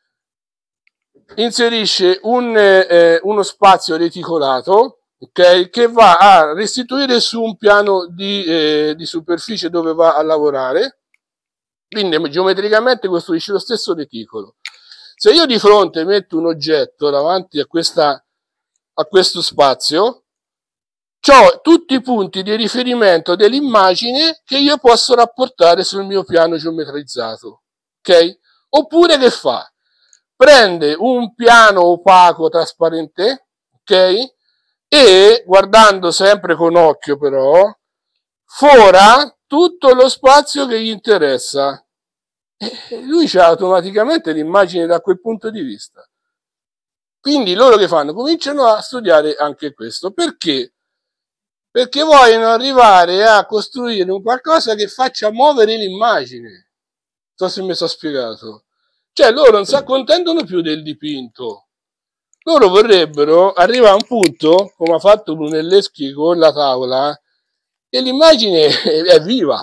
inserisce uno spazio reticolato, okay, che va a restituire su un piano di superficie dove va a lavorare, quindi geometricamente costruisce lo stesso reticolo. Se io di fronte metto un oggetto davanti a questo spazio, ho tutti i punti di riferimento dell'immagine che io posso rapportare sul mio piano geometrizzato. Ok? Oppure che fa? Prende un piano opaco trasparente, ok? E guardando sempre con occhio però, fora tutto lo spazio che gli interessa. E lui c'ha automaticamente l'immagine da quel punto di vista. Quindi loro che fanno? Cominciano a studiare anche questo. Perché? Perché vogliono arrivare a costruire un qualcosa che faccia muovere l'immagine. Non so se mi sono spiegato. Cioè loro non si accontentano più del dipinto. Loro vorrebbero arrivare a un punto, come ha fatto Brunelleschi con la tavola, che l'immagine è viva.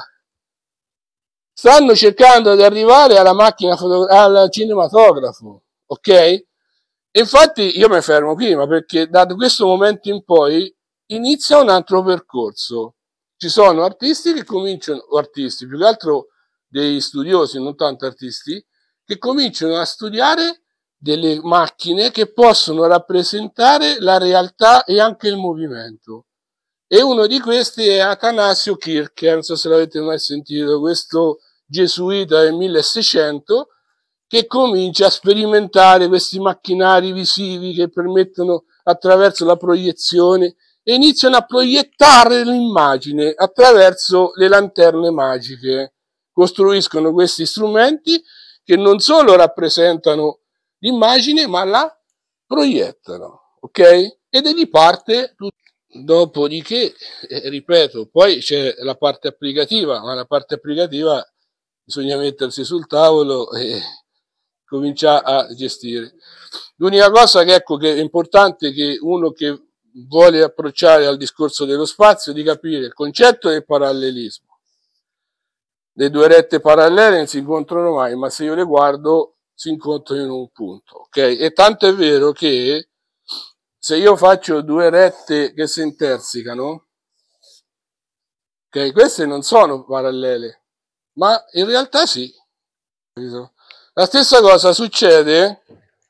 Stanno cercando di arrivare alla macchina al cinematografo, ok? E infatti io mi fermo prima, perché da questo momento in poi inizia un altro percorso. Ci sono artisti che cominciano, o artisti, più che altro dei studiosi, non tanto artisti, che cominciano a studiare delle macchine che possono rappresentare la realtà e anche il movimento. E uno di questi è Atanasio Kircher, non so se l'avete mai sentito, questo gesuita del 1600, che comincia a sperimentare questi macchinari visivi che permettono attraverso la proiezione e iniziano a proiettare l'immagine attraverso le lanterne magiche. Costruiscono questi strumenti che non solo rappresentano l'immagine, ma la proiettano, ok? Ed è di parte tutto. Dopodiché, ripeto, poi c'è la parte applicativa, ma la parte applicativa bisogna mettersi sul tavolo e cominciare a gestire. L'unica cosa che, ecco, che è importante che uno che vuole approcciare al discorso dello spazio di capire il concetto del parallelismo. Le due rette parallele non si incontrano mai, ma se io le guardo si incontrano in un punto, ok? E tanto è vero che se io faccio due rette che si intersecano, ok, queste non sono parallele, ma in realtà sì. La stessa cosa succede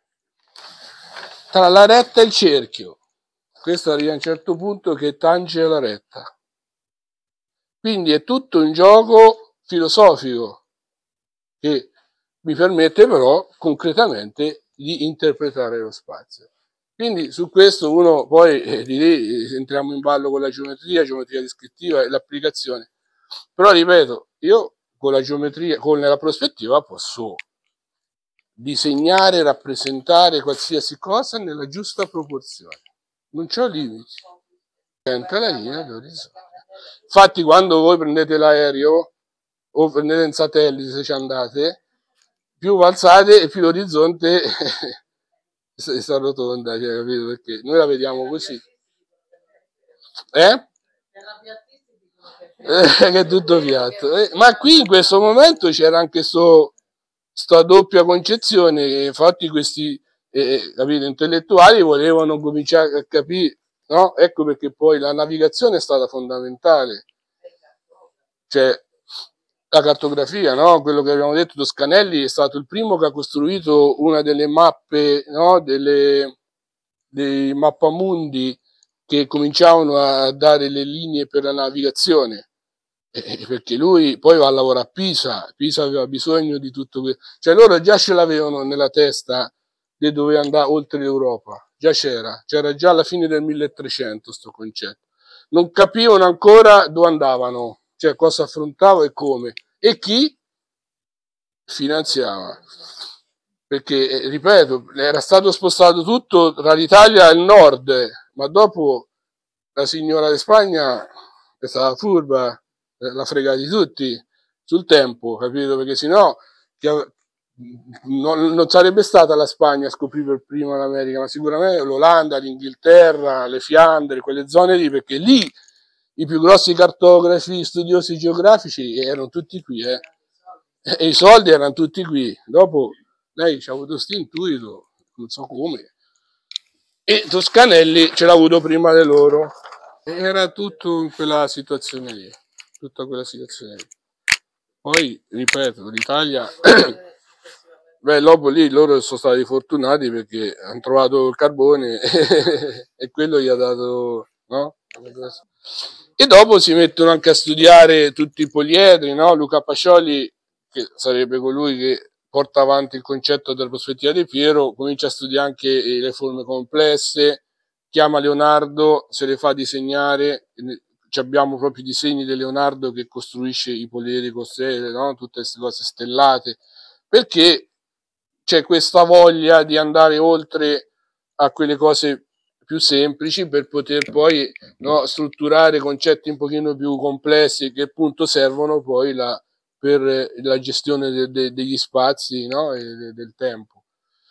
tra la retta e il cerchio. Questo arriva a un certo punto che tange la retta. Quindi è tutto un gioco filosofico che mi permette però concretamente di interpretare lo spazio. Quindi su questo uno poi di lì entriamo in ballo con la geometria descrittiva e l'applicazione. Però ripeto, io con la geometria, con la prospettiva posso disegnare, rappresentare qualsiasi cosa nella giusta proporzione. Non c'ho limiti. Entra la linea d'orizzonte. Infatti quando voi prendete l'aereo o prendete un satellite, se ci andate, più alzate e più l'orizzonte si arrotonda, cioè, capito? Perché noi la vediamo così. Eh? Che è tutto piatto. Ma qui in questo momento c'era anche sta doppia concezione, che infatti questi capito, intellettuali volevano cominciare a capire, no? Ecco perché poi la navigazione è stata fondamentale. Cioè, la cartografia, no? Quello che abbiamo detto, Toscanelli è stato il primo che ha costruito una delle mappe, no? Dei mappamundi che cominciavano a dare le linee per la navigazione. Perché lui poi va a lavorare a Pisa, Pisa aveva bisogno di tutto questo, cioè loro già ce l'avevano nella testa di dover andare oltre l'Europa, già c'era già alla fine del 1300 sto concetto, non capivano ancora dove andavano, cioè cosa affrontava e come, e chi finanziava, perché ripeto, era stato spostato tutto tra l'Italia e il nord, ma dopo la signora di Spagna è stata furba, l'ha fregati tutti sul tempo, capito? Perché sennò non sarebbe stata la Spagna a scoprire per prima l'America, ma sicuramente l'Olanda, l'Inghilterra, le Fiandre, quelle zone lì, perché lì i più grossi cartografi, studiosi geografici erano tutti qui, e i soldi erano tutti qui. Dopo lei ci ha avuto questo intuito, non so come, e Toscanelli ce l'ha avuto prima di loro. Era tutto in quella situazione lì, tutta quella situazione lì. Poi, ripeto, l'Italia, beh, dopo lì loro sono stati fortunati perché hanno trovato il carbone e quello gli ha dato, no? E dopo si mettono anche a studiare tutti i poliedri, no? Luca Pacioli, che sarebbe colui che porta avanti il concetto della prospettiva di Piero, comincia a studiare anche le forme complesse, chiama Leonardo, se le fa disegnare, abbiamo proprio i disegni di Leonardo che costruisce i poliedri con stelle, no? Tutte queste cose stellate, perché c'è questa voglia di andare oltre a quelle cose più semplici per poter poi, no, strutturare concetti un pochino più complessi che appunto servono poi per la gestione degli spazi, no, e del tempo.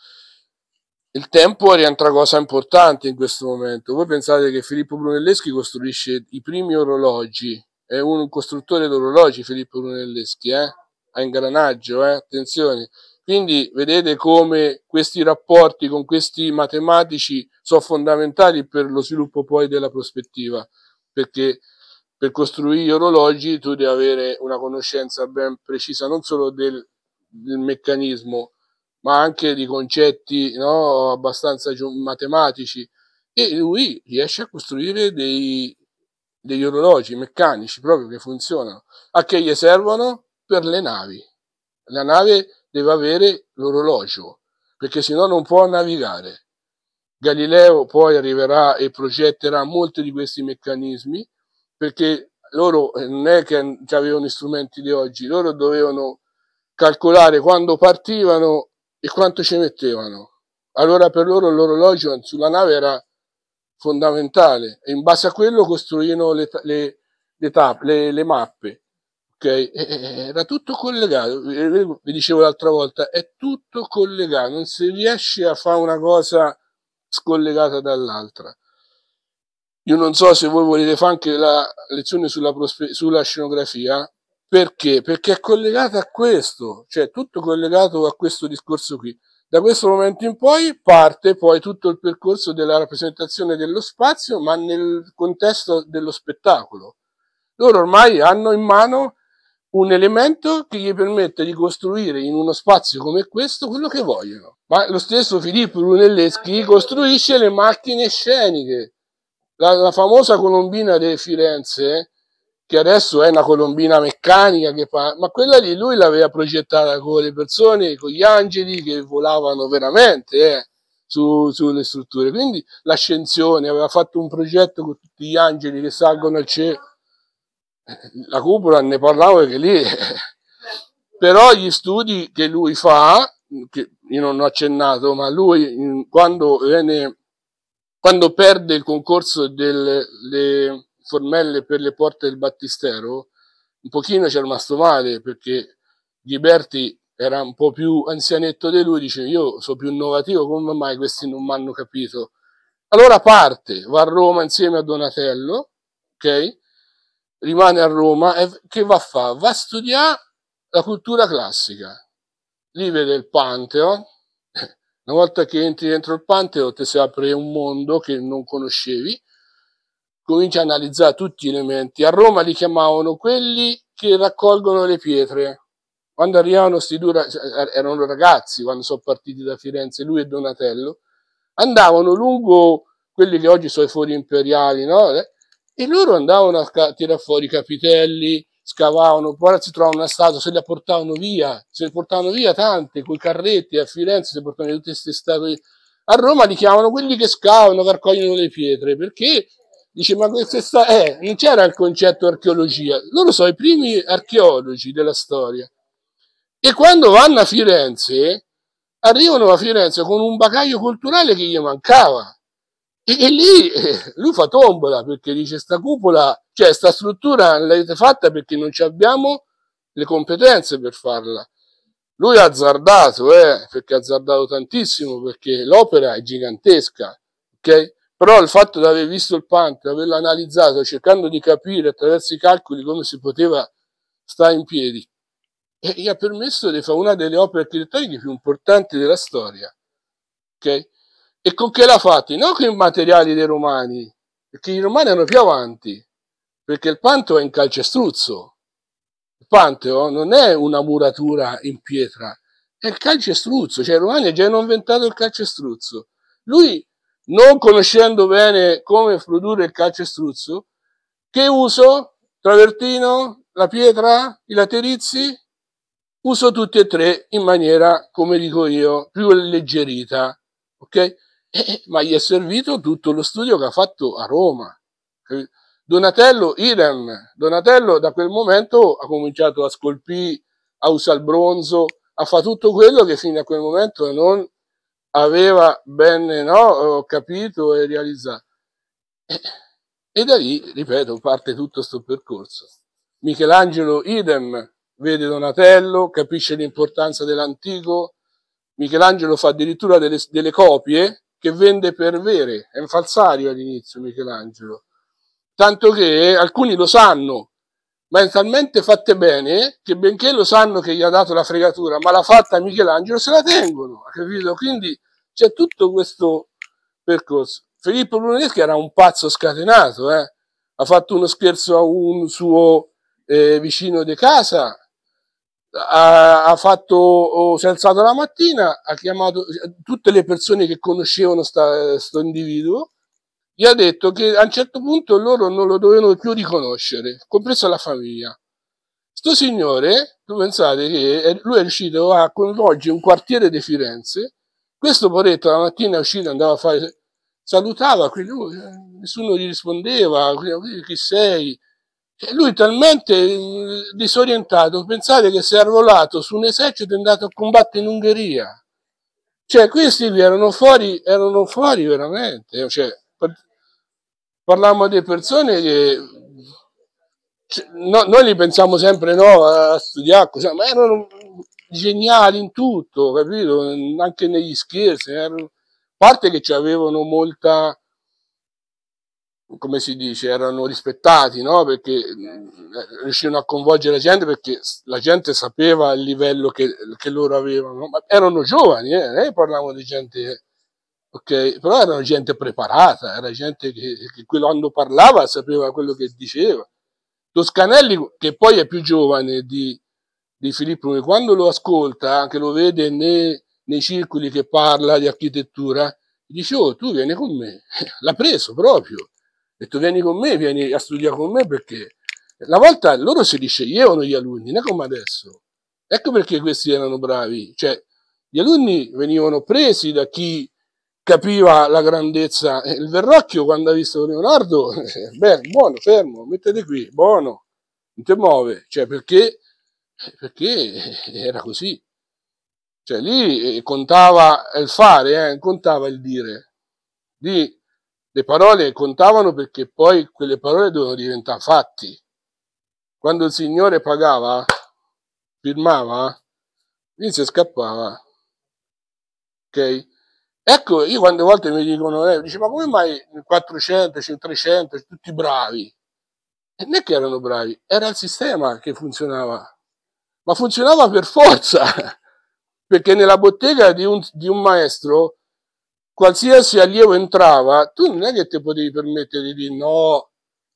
Il tempo è un'altra cosa importante in questo momento. Voi pensate che Filippo Brunelleschi costruisce i primi orologi, è un costruttore di orologi Filippo Brunelleschi, a ingranaggio, attenzione. Quindi vedete come questi rapporti con questi matematici sono fondamentali per lo sviluppo poi della prospettiva, perché per costruire gli orologi tu devi avere una conoscenza ben precisa non solo del meccanismo, ma anche di concetti, no, abbastanza matematici, e lui riesce a costruire degli orologi meccanici proprio che funzionano. A che gli servono? Per le navi. La nave deve avere l'orologio, perché sennò non può navigare. Galileo poi arriverà e progetterà molti di questi meccanismi, perché loro non è che avevano strumenti di oggi, loro dovevano calcolare quando partivano e quanto ci mettevano. Allora per loro l'orologio sulla nave era fondamentale e in base a quello costruivano le mappe. Okay? Era tutto collegato, vi dicevo l'altra volta, è tutto collegato, non si riesce a fare una cosa scollegata dall'altra. Io non so se voi volete fare anche la lezione sulla scenografia, perché? Perché è collegata a questo, cioè tutto collegato a questo discorso qui. Da questo momento in poi parte poi tutto il percorso della rappresentazione dello spazio, ma nel contesto dello spettacolo. Loro ormai hanno in mano un elemento che gli permette di costruire in uno spazio come questo quello che vogliono. Ma lo stesso Filippo Brunelleschi costruisce le macchine sceniche. La famosa colombina di Firenze, che adesso è una colombina meccanica, ma quella lì lui l'aveva progettata con le persone, con gli angeli che volavano veramente sulle strutture. Quindi l'ascensione, aveva fatto un progetto con tutti gli angeli che salgono al cielo. La cupola ne parlavo perché lì però gli studi che lui fa, che io non ho accennato, ma lui quando perde il concorso delle formelle per le porte del battistero, un pochino ci è rimasto male perché Ghiberti era un po' più anzianetto di lui, dice io sono più innovativo, come mai questi non mi hanno capito? Allora parte, va a Roma insieme a Donatello, ok? Rimane a Roma e che va a fare? Va a studiare la cultura classica. Lì vede il Pantheon. Una volta che entri dentro il Pantheon ti si apre un mondo che non conoscevi, cominci a analizzare tutti gli elementi. A Roma li chiamavano quelli che raccolgono le pietre. Quando arrivavano erano ragazzi quando sono partiti da Firenze, lui e Donatello, andavano lungo quelli che oggi sono i fori imperiali, no? E loro andavano a tirare fuori i capitelli, scavavano, poi si trovavano una statua, se la portavano via, se ne portavano via tante, coi carretti a Firenze, si portavano tutte queste statue. A Roma li chiamano quelli che scavano, che raccogliono le pietre, perché dice, ma non c'era il concetto archeologia, loro sono i primi archeologi della storia. E quando vanno a Firenze, arrivano a Firenze con un bagaglio culturale che gli mancava. E lì lui fa tombola perché dice sta cupola, cioè sta struttura l'avete fatta perché non abbiamo le competenze per farla. Lui ha azzardato, perché ha azzardato tantissimo, perché l'opera è gigantesca, ok? Però il fatto di aver visto il Pantheon, averlo analizzato, cercando di capire attraverso i calcoli come si poteva stare in piedi, gli ha permesso di fare una delle opere architettoniche più importanti della storia, ok? E con che l'ha fatti? Non con i materiali dei romani, perché i romani erano più avanti, perché il Pantheon è in calcestruzzo. Il Pantheon non è una muratura in pietra, è il calcestruzzo, cioè i romani già hanno inventato il calcestruzzo. Lui, non conoscendo bene come produrre il calcestruzzo, che uso? Travertino, la pietra, i laterizi? Uso tutti e tre in maniera, come dico io, più alleggerita, ok? Ma gli è servito tutto lo studio che ha fatto a Roma. Donatello, idem. Donatello da quel momento ha cominciato a scolpire, a usare il bronzo, a fare tutto quello che fino a quel momento non aveva ben capito e realizzato. E da lì, ripeto, parte tutto questo percorso. Michelangelo, idem, vede Donatello, capisce l'importanza dell'antico. Michelangelo fa addirittura delle copie che vende per vere, è un falsario all'inizio Michelangelo. Tanto che alcuni lo sanno, ma è talmente fatte bene che benché lo sanno che gli ha dato la fregatura, ma l'ha fatta Michelangelo, se la tengono, capito? Quindi c'è tutto questo percorso. Filippo Brunelleschi era un pazzo scatenato, ha fatto uno scherzo a un suo vicino di casa, si è alzato la mattina, ha chiamato tutte le persone che conoscevano sto individuo, gli ha detto che a un certo punto loro non lo dovevano più riconoscere, compresa la famiglia. Sto signore, tu pensate che lui è riuscito a coinvolgere un quartiere di Firenze, questo poretto la mattina è uscito, andava a fare, salutava, lui, nessuno gli rispondeva, chi sei? E lui talmente disorientato, pensate che si è arruolato su un esercito e è andato a combattere in Ungheria. Cioè, questi erano fuori veramente. Cioè, parliamo di persone che noi li pensiamo sempre a studiare, ma erano geniali in tutto, capito? Anche negli scherzi. A parte che avevano molta, come si dice, erano rispettati, no? Perché riuscivano a coinvolgere la gente, perché la gente sapeva il livello che loro avevano, ma erano giovani, parliamo di gente, ok? Però erano gente preparata, era gente che quando parlava sapeva quello che diceva. Toscanelli, che poi è più giovane di Filippo, quando lo ascolta, che lo vede nei circoli che parla di architettura, dice, oh, tu vieni con me. L'ha preso proprio. Ha detto, vieni con me, vieni a studiare con me, perché una volta loro si risceglievano gli alunni, non è come adesso. Ecco perché questi erano bravi. Cioè, gli alunni venivano presi da chi capiva la grandezza. Il Verrocchio, quando ha visto Leonardo, bene, buono, fermo, mettete qui, buono, non ti muove. Cioè, perché era così. Cioè, lì contava il fare, contava il dire. Lì le parole contavano perché poi quelle parole dovevano diventare fatti. Quando il Signore pagava, firmava, lì si scappava. Ok? Ecco, io quante volte mi dicono, dice, ma come mai 400, 300, tutti bravi? E non è che erano bravi, era il sistema che funzionava. Ma funzionava per forza, perché nella bottega di un maestro, qualsiasi allievo entrava, tu non è che ti potevi permettere di dire no,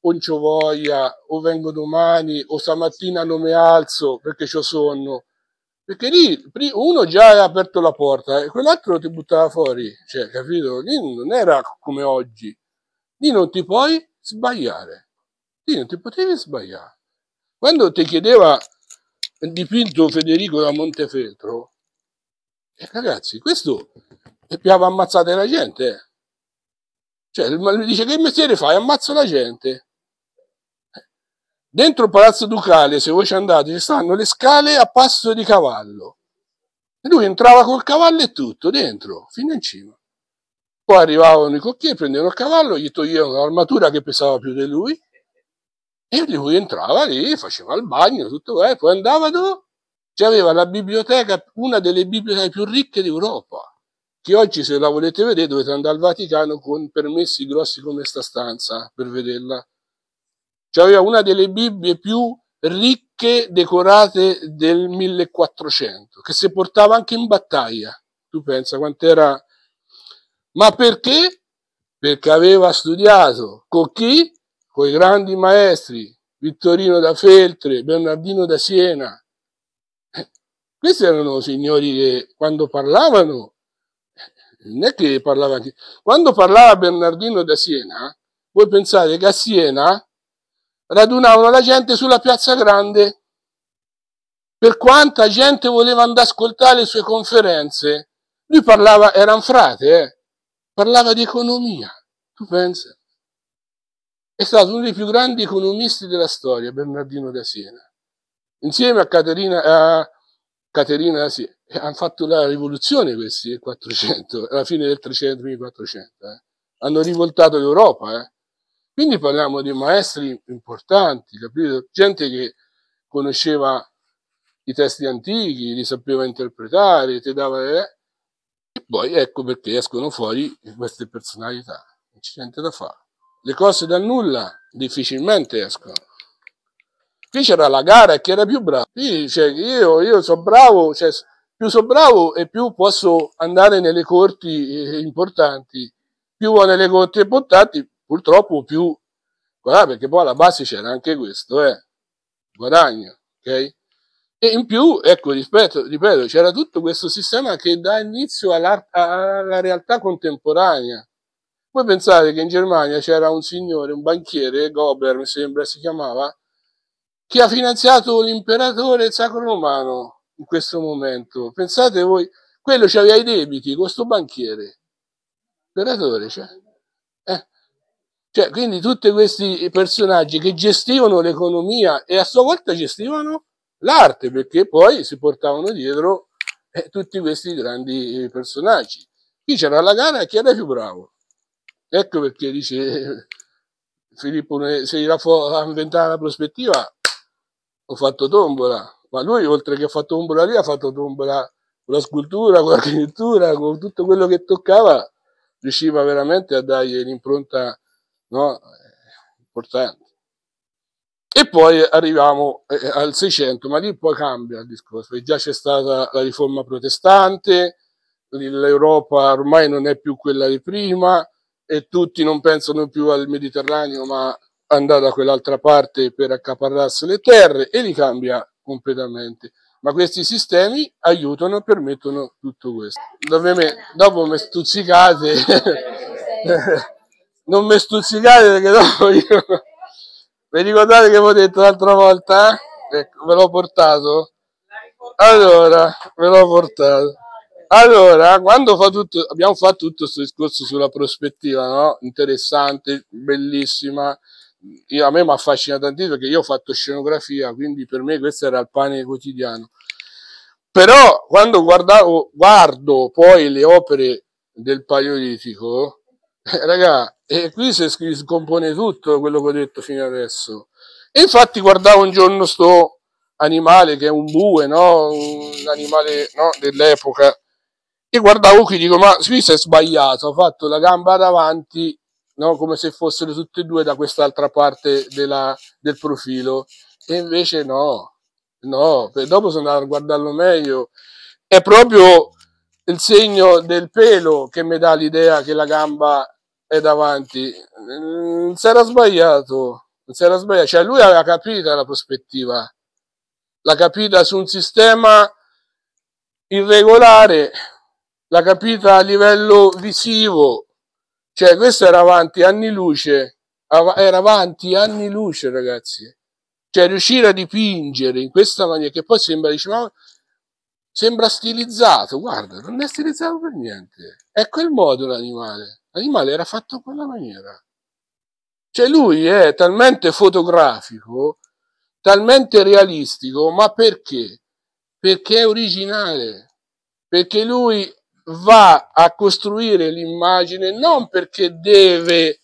o c'ho voglia, o vengo domani, o stamattina non mi alzo perché c'ho sonno. Perché lì uno già ha aperto la porta e quell'altro ti buttava fuori, cioè, capito? Lì non era come oggi. Lì non ti puoi sbagliare. Lì non ti potevi sbagliare. Quando ti chiedeva il dipinto Federico da Montefeltro, ragazzi, questo abbiamo ammazzato la gente. Cioè, mi dice che mestiere fai? Ammazzo la gente. Dentro il Palazzo Ducale, se voi ci andate, ci stanno le scale a passo di cavallo. E lui entrava col cavallo e tutto, dentro, fino in cima. Poi arrivavano i cocchieri, prendevano il cavallo, gli toglievano l'armatura che pesava più di lui, e lui entrava lì, faceva il bagno, tutto quello, poi andava dove? C'aveva la biblioteca, una delle biblioteche più ricche d'Europa, che oggi se la volete vedere dovete andare al Vaticano con permessi grossi come sta stanza per vederla. C'aveva una delle Bibbie più ricche decorate del 1400, che si portava anche in battaglia. Tu pensa quant'era. Ma perché? Perché aveva studiato con chi? Con i grandi maestri, Vittorino da Feltre, Bernardino da Siena. Questi erano signori che quando parlavano, non è che parlavano, quando parlava Bernardino da Siena, voi pensate che a Siena radunavano la gente sulla piazza grande, per quanta gente voleva andare ad ascoltare le sue conferenze. Lui parlava, era un frate, parlava di economia, tu pensi? È stato uno dei più grandi economisti della storia, Bernardino da Siena. Insieme a Caterina da Siena. Hanno fatto la rivoluzione questi, il 400, alla fine del 300, 1400. Hanno rivoltato l'Europa. Quindi parliamo di maestri importanti, capito? Gente che conosceva i testi antichi, li sapeva interpretare, ti dava. E poi ecco perché escono fuori queste personalità. Non c'è niente da fare. Le cose dal nulla difficilmente escono. Qui c'era la gara e chi era più bravo. Qui, cioè, io sono bravo, cioè, più sono bravo e più posso andare nelle corti importanti. Più vado nelle corti importanti, purtroppo più. Guarda, perché poi alla base c'era anche questo, guadagno, ok? E in più, ecco, ripeto, c'era tutto questo sistema che dà inizio alla realtà contemporanea. Voi pensate che in Germania c'era un signore, un banchiere, Gober mi sembra si chiamava, che ha finanziato l'imperatore Sacro Romano in questo momento. Pensate voi, quello c'aveva i debiti con questo banchiere, imperatore, cioè, quindi tutti questi personaggi che gestivano l'economia e a sua volta gestivano l'arte, perché poi si portavano dietro tutti questi grandi personaggi. Qui c'era la gara e chi era più bravo. Ecco perché dice Filippo, se gli ha inventato la prospettiva, ho fatto tombola. Ma lui, oltre che ha fatto tombola lì, ha fatto tombola con la scultura, con l'architettura, con tutto quello che toccava, riusciva veramente a dargli l'impronta, no, importante. E poi arriviamo al 600, ma lì poi cambia il discorso, perché già c'è stata la riforma protestante, l'Europa ormai non è più quella di prima e tutti non pensano più al Mediterraneo, ma andare da quell'altra parte per accaparrarsi le terre e li cambia completamente. Ma questi sistemi aiutano e permettono tutto questo. Dopo mi stuzzicate, non mi stuzzicate perché dopo io. Vi ricordate che avevo detto l'altra volta? Ecco, ve l'ho portato. Allora, ve l'ho portato. Allora, quando abbiamo fatto tutto questo discorso sulla prospettiva, no? Interessante, bellissima. A me mi affascina tantissimo perché io ho fatto scenografia, quindi per me questo era il pane quotidiano. Però quando guardo poi le opere del Paleolitico, raga, e qui si scompone tutto quello che ho detto fino adesso. E infatti guardavo un giorno sto animale che è un bue, no? Un animale, no? Dell'epoca. E guardavo qui, dico, ma qui si è sbagliato, ha fatto la gamba davanti, no? Come se fossero tutte e due da quest'altra parte del profilo. E invece no, dopo sono andato a guardarlo meglio. È proprio il segno del pelo che mi dà l'idea che la gamba è davanti. Si era sbagliato. non si era sbagliato, cioè lui aveva capito la prospettiva, l'ha capita su un sistema irregolare, l'ha capita a livello visivo, cioè questo era avanti anni luce, ragazzi, cioè riuscire a dipingere in questa maniera che poi sembra, diciamo, sembra stilizzato, guarda, non è stilizzato per niente, è quel modo l'animale era fatto in quella maniera, cioè lui è talmente fotografico, talmente realistico, ma perché? Perché è originale, perché lui va a costruire l'immagine non perché deve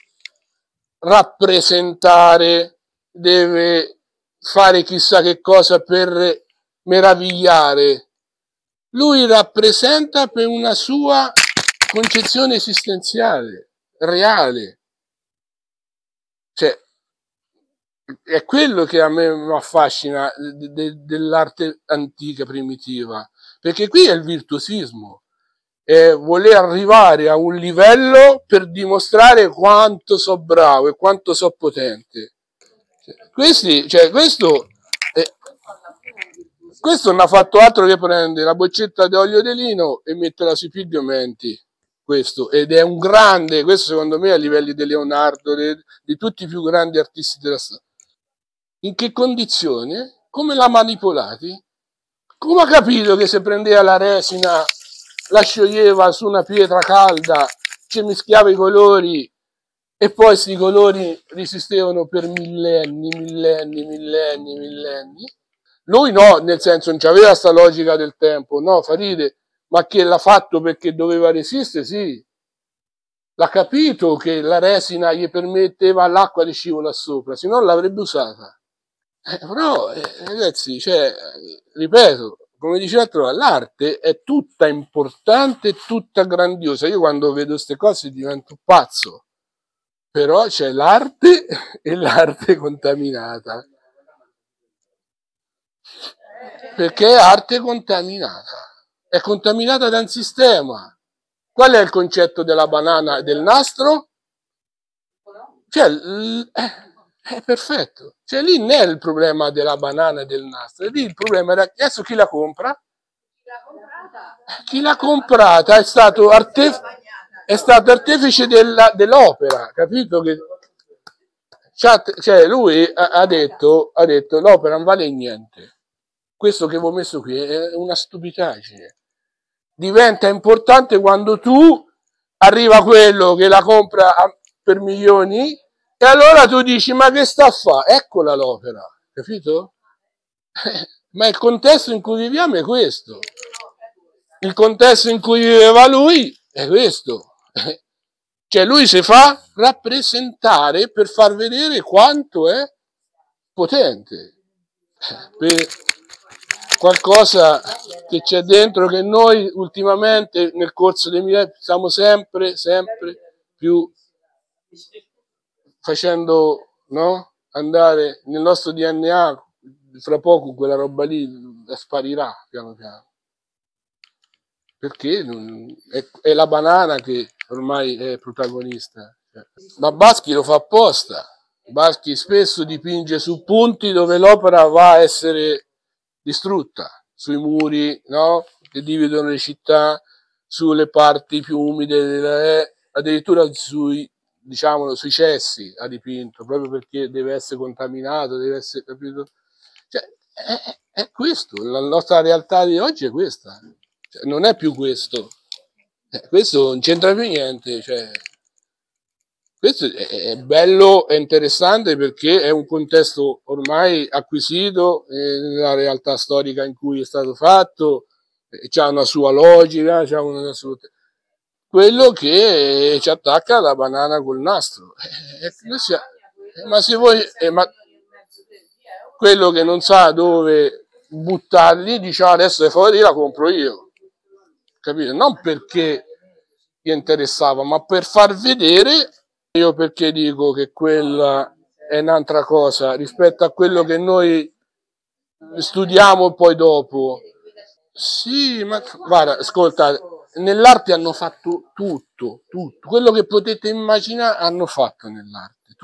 rappresentare, deve fare chissà che cosa per meravigliare. Lui rappresenta per una sua concezione esistenziale, reale. Cioè, è quello che a me mi affascina dell'arte antica primitiva, perché qui è il virtuosismo, è voler arrivare a un livello per dimostrare quanto so bravo e quanto so potente. Questo non ha fatto altro che prendere la boccetta di olio di lino e metterla sui pigmenti. Questo, ed è un grande, questo secondo me a livelli di Leonardo, di tutti i più grandi artisti della storia. In che condizioni? Come l'ha manipolati? Come ha capito che se prendeva la resina, la scioglieva su una pietra calda, ci mischiava i colori e poi questi colori resistevano per millenni? Lui no, nel senso non c'aveva sta logica del tempo, no, fa ride, ma che l'ha fatto perché doveva resistere, sì. L'ha capito che la resina gli permetteva l'acqua di scivola sopra, se no l'avrebbe usata. Però, ragazzi, cioè, ripeto, come diceva Trova, l'arte è tutta importante, tutta grandiosa. Io quando vedo queste cose divento pazzo. Però c'è l'arte e l'arte contaminata. Perché è arte contaminata. È contaminata da un sistema. Qual è il concetto della banana e del nastro? Cioè, è perfetto. Cioè, lì non è il problema della banana e del nastro, lì il problema era adesso chi la compra? Chi l'ha comprata è stato artefice dell'opera, capito? Cioè lui ha detto l'opera non vale niente. Questo che avevo messo qui è una stupidaggine. Diventa importante quando tu arriva quello che la compra per milioni e allora tu dici ma che sta a fare? Eccola l'opera, capito? Ma il contesto in cui viviamo è questo. Il contesto in cui viveva lui è questo. Cioè lui si fa rappresentare per far vedere quanto è potente. Per qualcosa che c'è dentro che noi ultimamente nel corso dei millenni stiamo sempre più facendo, no? Andare nel nostro DNA, fra poco quella roba lì sparirà piano piano. Perché è la banana che ormai è protagonista. Ma Baschi lo fa apposta. Baschi spesso dipinge su punti dove l'opera va a essere distrutta, sui muri, no? Che dividono le città, sulle parti più umide, addirittura diciamolo, sui cessi ha dipinto, proprio perché deve essere contaminato, deve essere, capito? Cioè, è questo, la nostra realtà di oggi è questa, cioè, non è più questo. Questo non c'entra più niente, cioè, questo è bello e interessante perché è un contesto ormai acquisito nella realtà storica in cui è stato fatto, c'ha una sua logica, c'ha una sua... Quello che ci attacca la banana col nastro. Ma se voi... ma quello che non sa dove buttarli, dice adesso le fuori la compro io. Capito? Non perché gli interessava, ma per far vedere. Io perché dico che quella è un'altra cosa rispetto a quello che noi studiamo poi dopo. Sì, ma guarda, ascolta, nell'arte hanno fatto tutto, quello che potete immaginare hanno fatto nell'arte, tutto.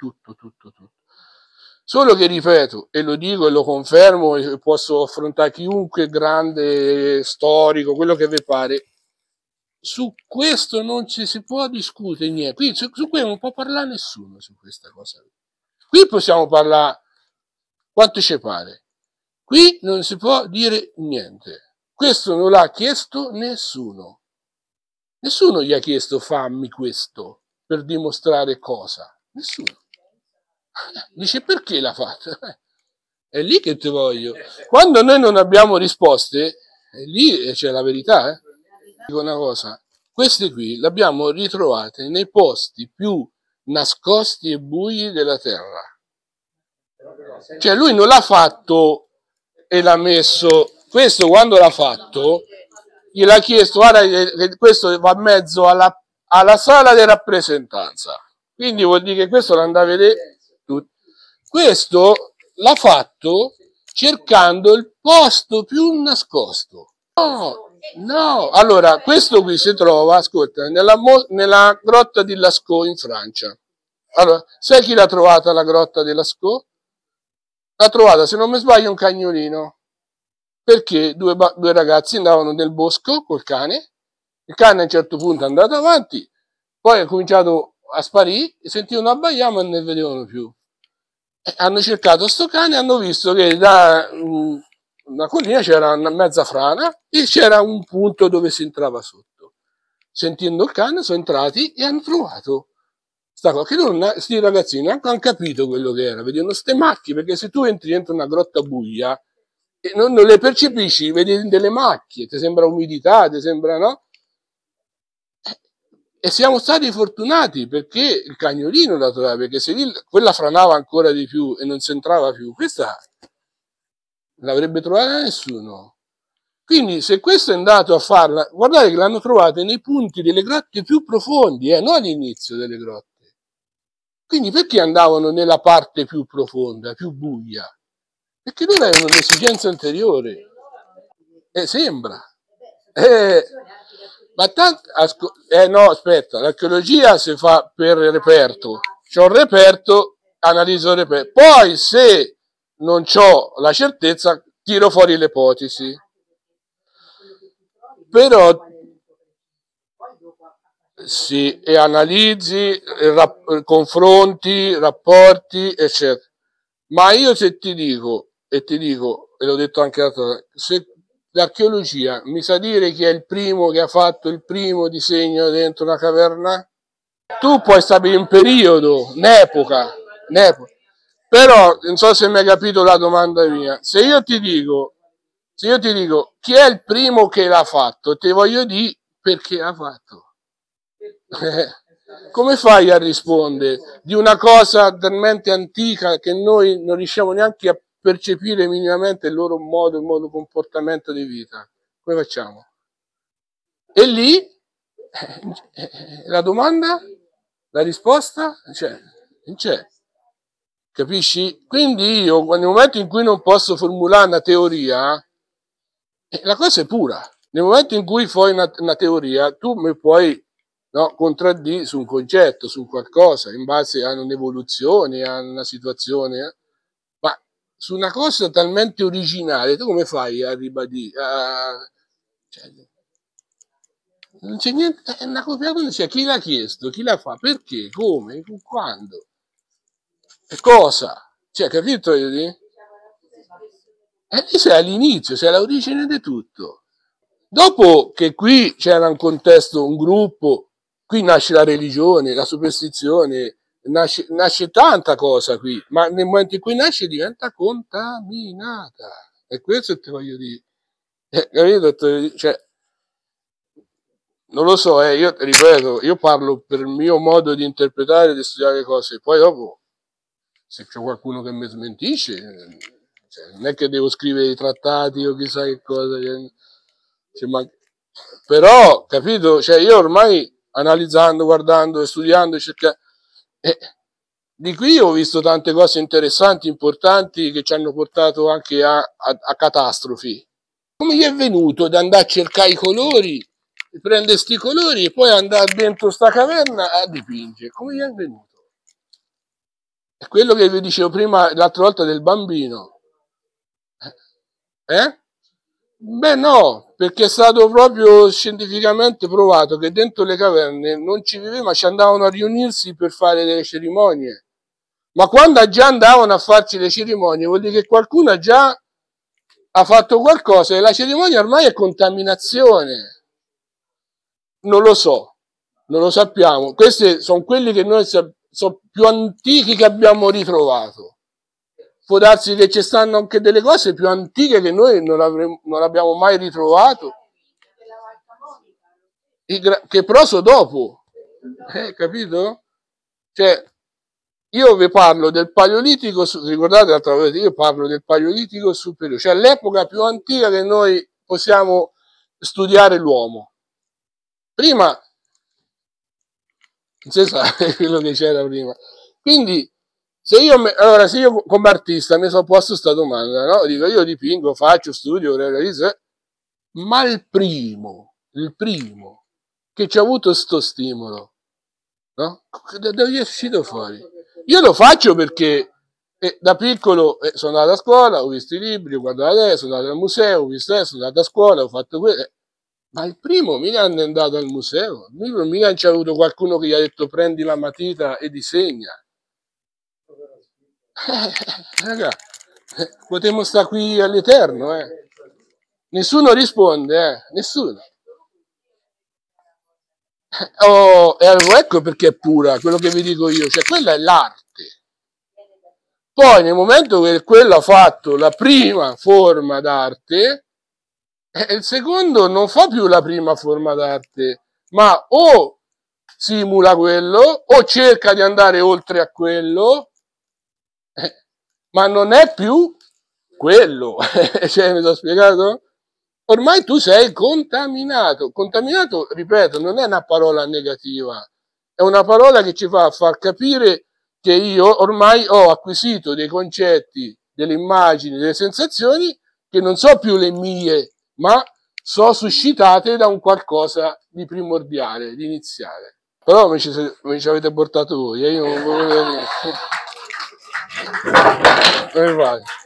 tutto. Solo che ripeto, e lo dico e lo confermo, e posso affrontare chiunque grande storico, quello che vi pare, su questo non ci si può discutere niente. Qui su questo non può parlare nessuno su questa cosa. Qui possiamo parlare quanto ci pare. Qui non si può dire niente. Questo non l'ha chiesto nessuno. Nessuno gli ha chiesto fammi questo per dimostrare cosa. Nessuno. Dice perché l'ha fatto? È lì che ti voglio. Quando noi non abbiamo risposte, è lì c'è la verità. Dico una cosa, queste qui le abbiamo ritrovate nei posti più nascosti e bui della terra. Cioè lui non l'ha fatto e l'ha messo, questo quando l'ha fatto, gliel'ha chiesto, guarda che questo va in mezzo alla sala di rappresentanza. Quindi vuol dire che questo lo andava a vedere tutto. Questo l'ha fatto cercando il posto più nascosto. No, allora questo qui si trova, ascolta, nella grotta di Lascaux in Francia. Allora, sai chi l'ha trovata la grotta di Lascaux? L'ha trovata, se non mi sbaglio, un cagnolino. Perché due ragazzi andavano nel bosco col cane, il cane a un certo punto è andato avanti, poi ha cominciato a sparire, sentivano abbaiare ma non ne vedevano più. Hanno cercato sto cane e hanno visto che da una collina c'era una mezza frana e c'era un punto dove si entrava sotto. Sentendo il cane sono entrati e hanno trovato sta cosa, che sti ragazzini hanno capito quello che era, vedevano ste macchie, perché se tu entri dentro una grotta buia e non le percepisci, vedi delle macchie, ti sembra umidità, ti sembra, no? E siamo stati fortunati perché il cagnolino la trovava, perché se lì quella franava ancora di più e non si entrava più, questa l'avrebbe trovata nessuno. Quindi se questo è andato a farla, guardate che l'hanno trovata nei punti delle grotte più profondi, non all'inizio delle grotte. Quindi perché andavano nella parte più profonda, più buia? Perché loro avevano un'esigenza anteriore. Sembra. Ma no, aspetta, l'archeologia si fa per reperto. C'ho un reperto, analizzo il reperto. Poi se non c'ho la certezza, tiro fuori l'ipotesi. Però sì, e analizzi, confronti, rapporti, eccetera. Ma io se ti dico, e l'ho detto anche l'altra volta, se l'archeologia mi sa dire chi è il primo che ha fatto il primo disegno dentro una caverna? Tu puoi stabilire un periodo, un'epoca, però non so se mi hai capito la domanda mia. Se io ti dico chi è il primo che l'ha fatto, ti voglio dire perché l'ha fatto. Come fai a rispondere di una cosa talmente antica che noi non riusciamo neanche a percepire minimamente il loro modo, comportamento di vita? Come facciamo? E lì la domanda, la risposta, non c'è. Capisci? Quindi io, nel momento in cui non posso formulare una teoria, la cosa è pura. Nel momento in cui fai una teoria, tu mi puoi, no, contraddire su un concetto, su qualcosa, in base a un'evoluzione, a una situazione, ma su una cosa talmente originale, tu come fai a ribadire? Cioè, non c'è niente, è una copiata, non c'è chi l'ha chiesto, chi la fa, perché, come, quando, e cosa? Cioè, capito? E lì sei all'inizio, sei all'origine di tutto. Dopo che qui c'era un contesto, un gruppo, qui nasce la religione, la superstizione, nasce tanta cosa qui, ma nel momento in cui nasce diventa contaminata. E questo ti voglio dire. Capito? Cioè, non lo so, io ripeto, io parlo per il mio modo di interpretare e di studiare le cose, poi dopo, se c'è qualcuno che mi smentisce, cioè, non è che devo scrivere i trattati o chissà che cosa, però, capito, cioè io ormai analizzando, guardando, studiando, cercando, di qui ho visto tante cose interessanti, importanti, che ci hanno portato anche a catastrofi. Come gli è venuto di andare a cercare i colori, di prendere sti colori e poi andare dentro sta caverna a dipingere? Come gli è venuto? È quello che vi dicevo prima l'altra volta del bambino. Eh? Beh no, perché è stato proprio scientificamente provato che dentro le caverne non ci viveva, ma ci andavano a riunirsi per fare delle cerimonie. Ma quando già andavano a farci le cerimonie, vuol dire che qualcuno già ha fatto qualcosa e la cerimonia ormai è contaminazione. Non lo so, non lo sappiamo. Questi sono quelli che noi sono più antichi che abbiamo ritrovato. Può darsi che ci stanno anche delle cose più antiche che noi non abbiamo mai ritrovato, che però sono dopo. Capito? Cioè, io vi parlo del Paleolitico, ricordate l'altra volta, io parlo del Paleolitico superiore, cioè l'epoca più antica che noi possiamo studiare l'uomo. Prima, non si sa quello che c'era prima. Quindi, se io come artista mi sono posto questa domanda, no? Dico, io dipingo, faccio, studio, realizzo, ma il primo che ci ha avuto sto stimolo, no? Da dove è uscito fuori? Io lo faccio perché da piccolo sono andato a scuola, ho visto i libri, ho guardato la tele, sono andato al museo, ho visto sono andato a scuola, ho fatto quello. Ma il primo mica è andato al museo, mica c'è avuto qualcuno che gli ha detto prendi la matita e disegna. Raga, potremmo stare qui all'eterno, eh. Nessuno risponde, nessuno. Oh, ecco perché è pura, quello che vi dico io, cioè quella è l'arte. Poi nel momento che quello ha fatto la prima forma d'arte, il secondo non fa più la prima forma d'arte, ma o simula quello o cerca di andare oltre a quello, ma non è più quello. Cioè, mi sono spiegato? Ormai tu sei contaminato. Contaminato, ripeto, non è una parola negativa, è una parola che ci fa far capire che io ormai ho acquisito dei concetti, delle immagini, delle sensazioni che non so più le mie, ma sono suscitate da un qualcosa di primordiale, di iniziale. Però mi ci avete portato voi, io non volevo dire.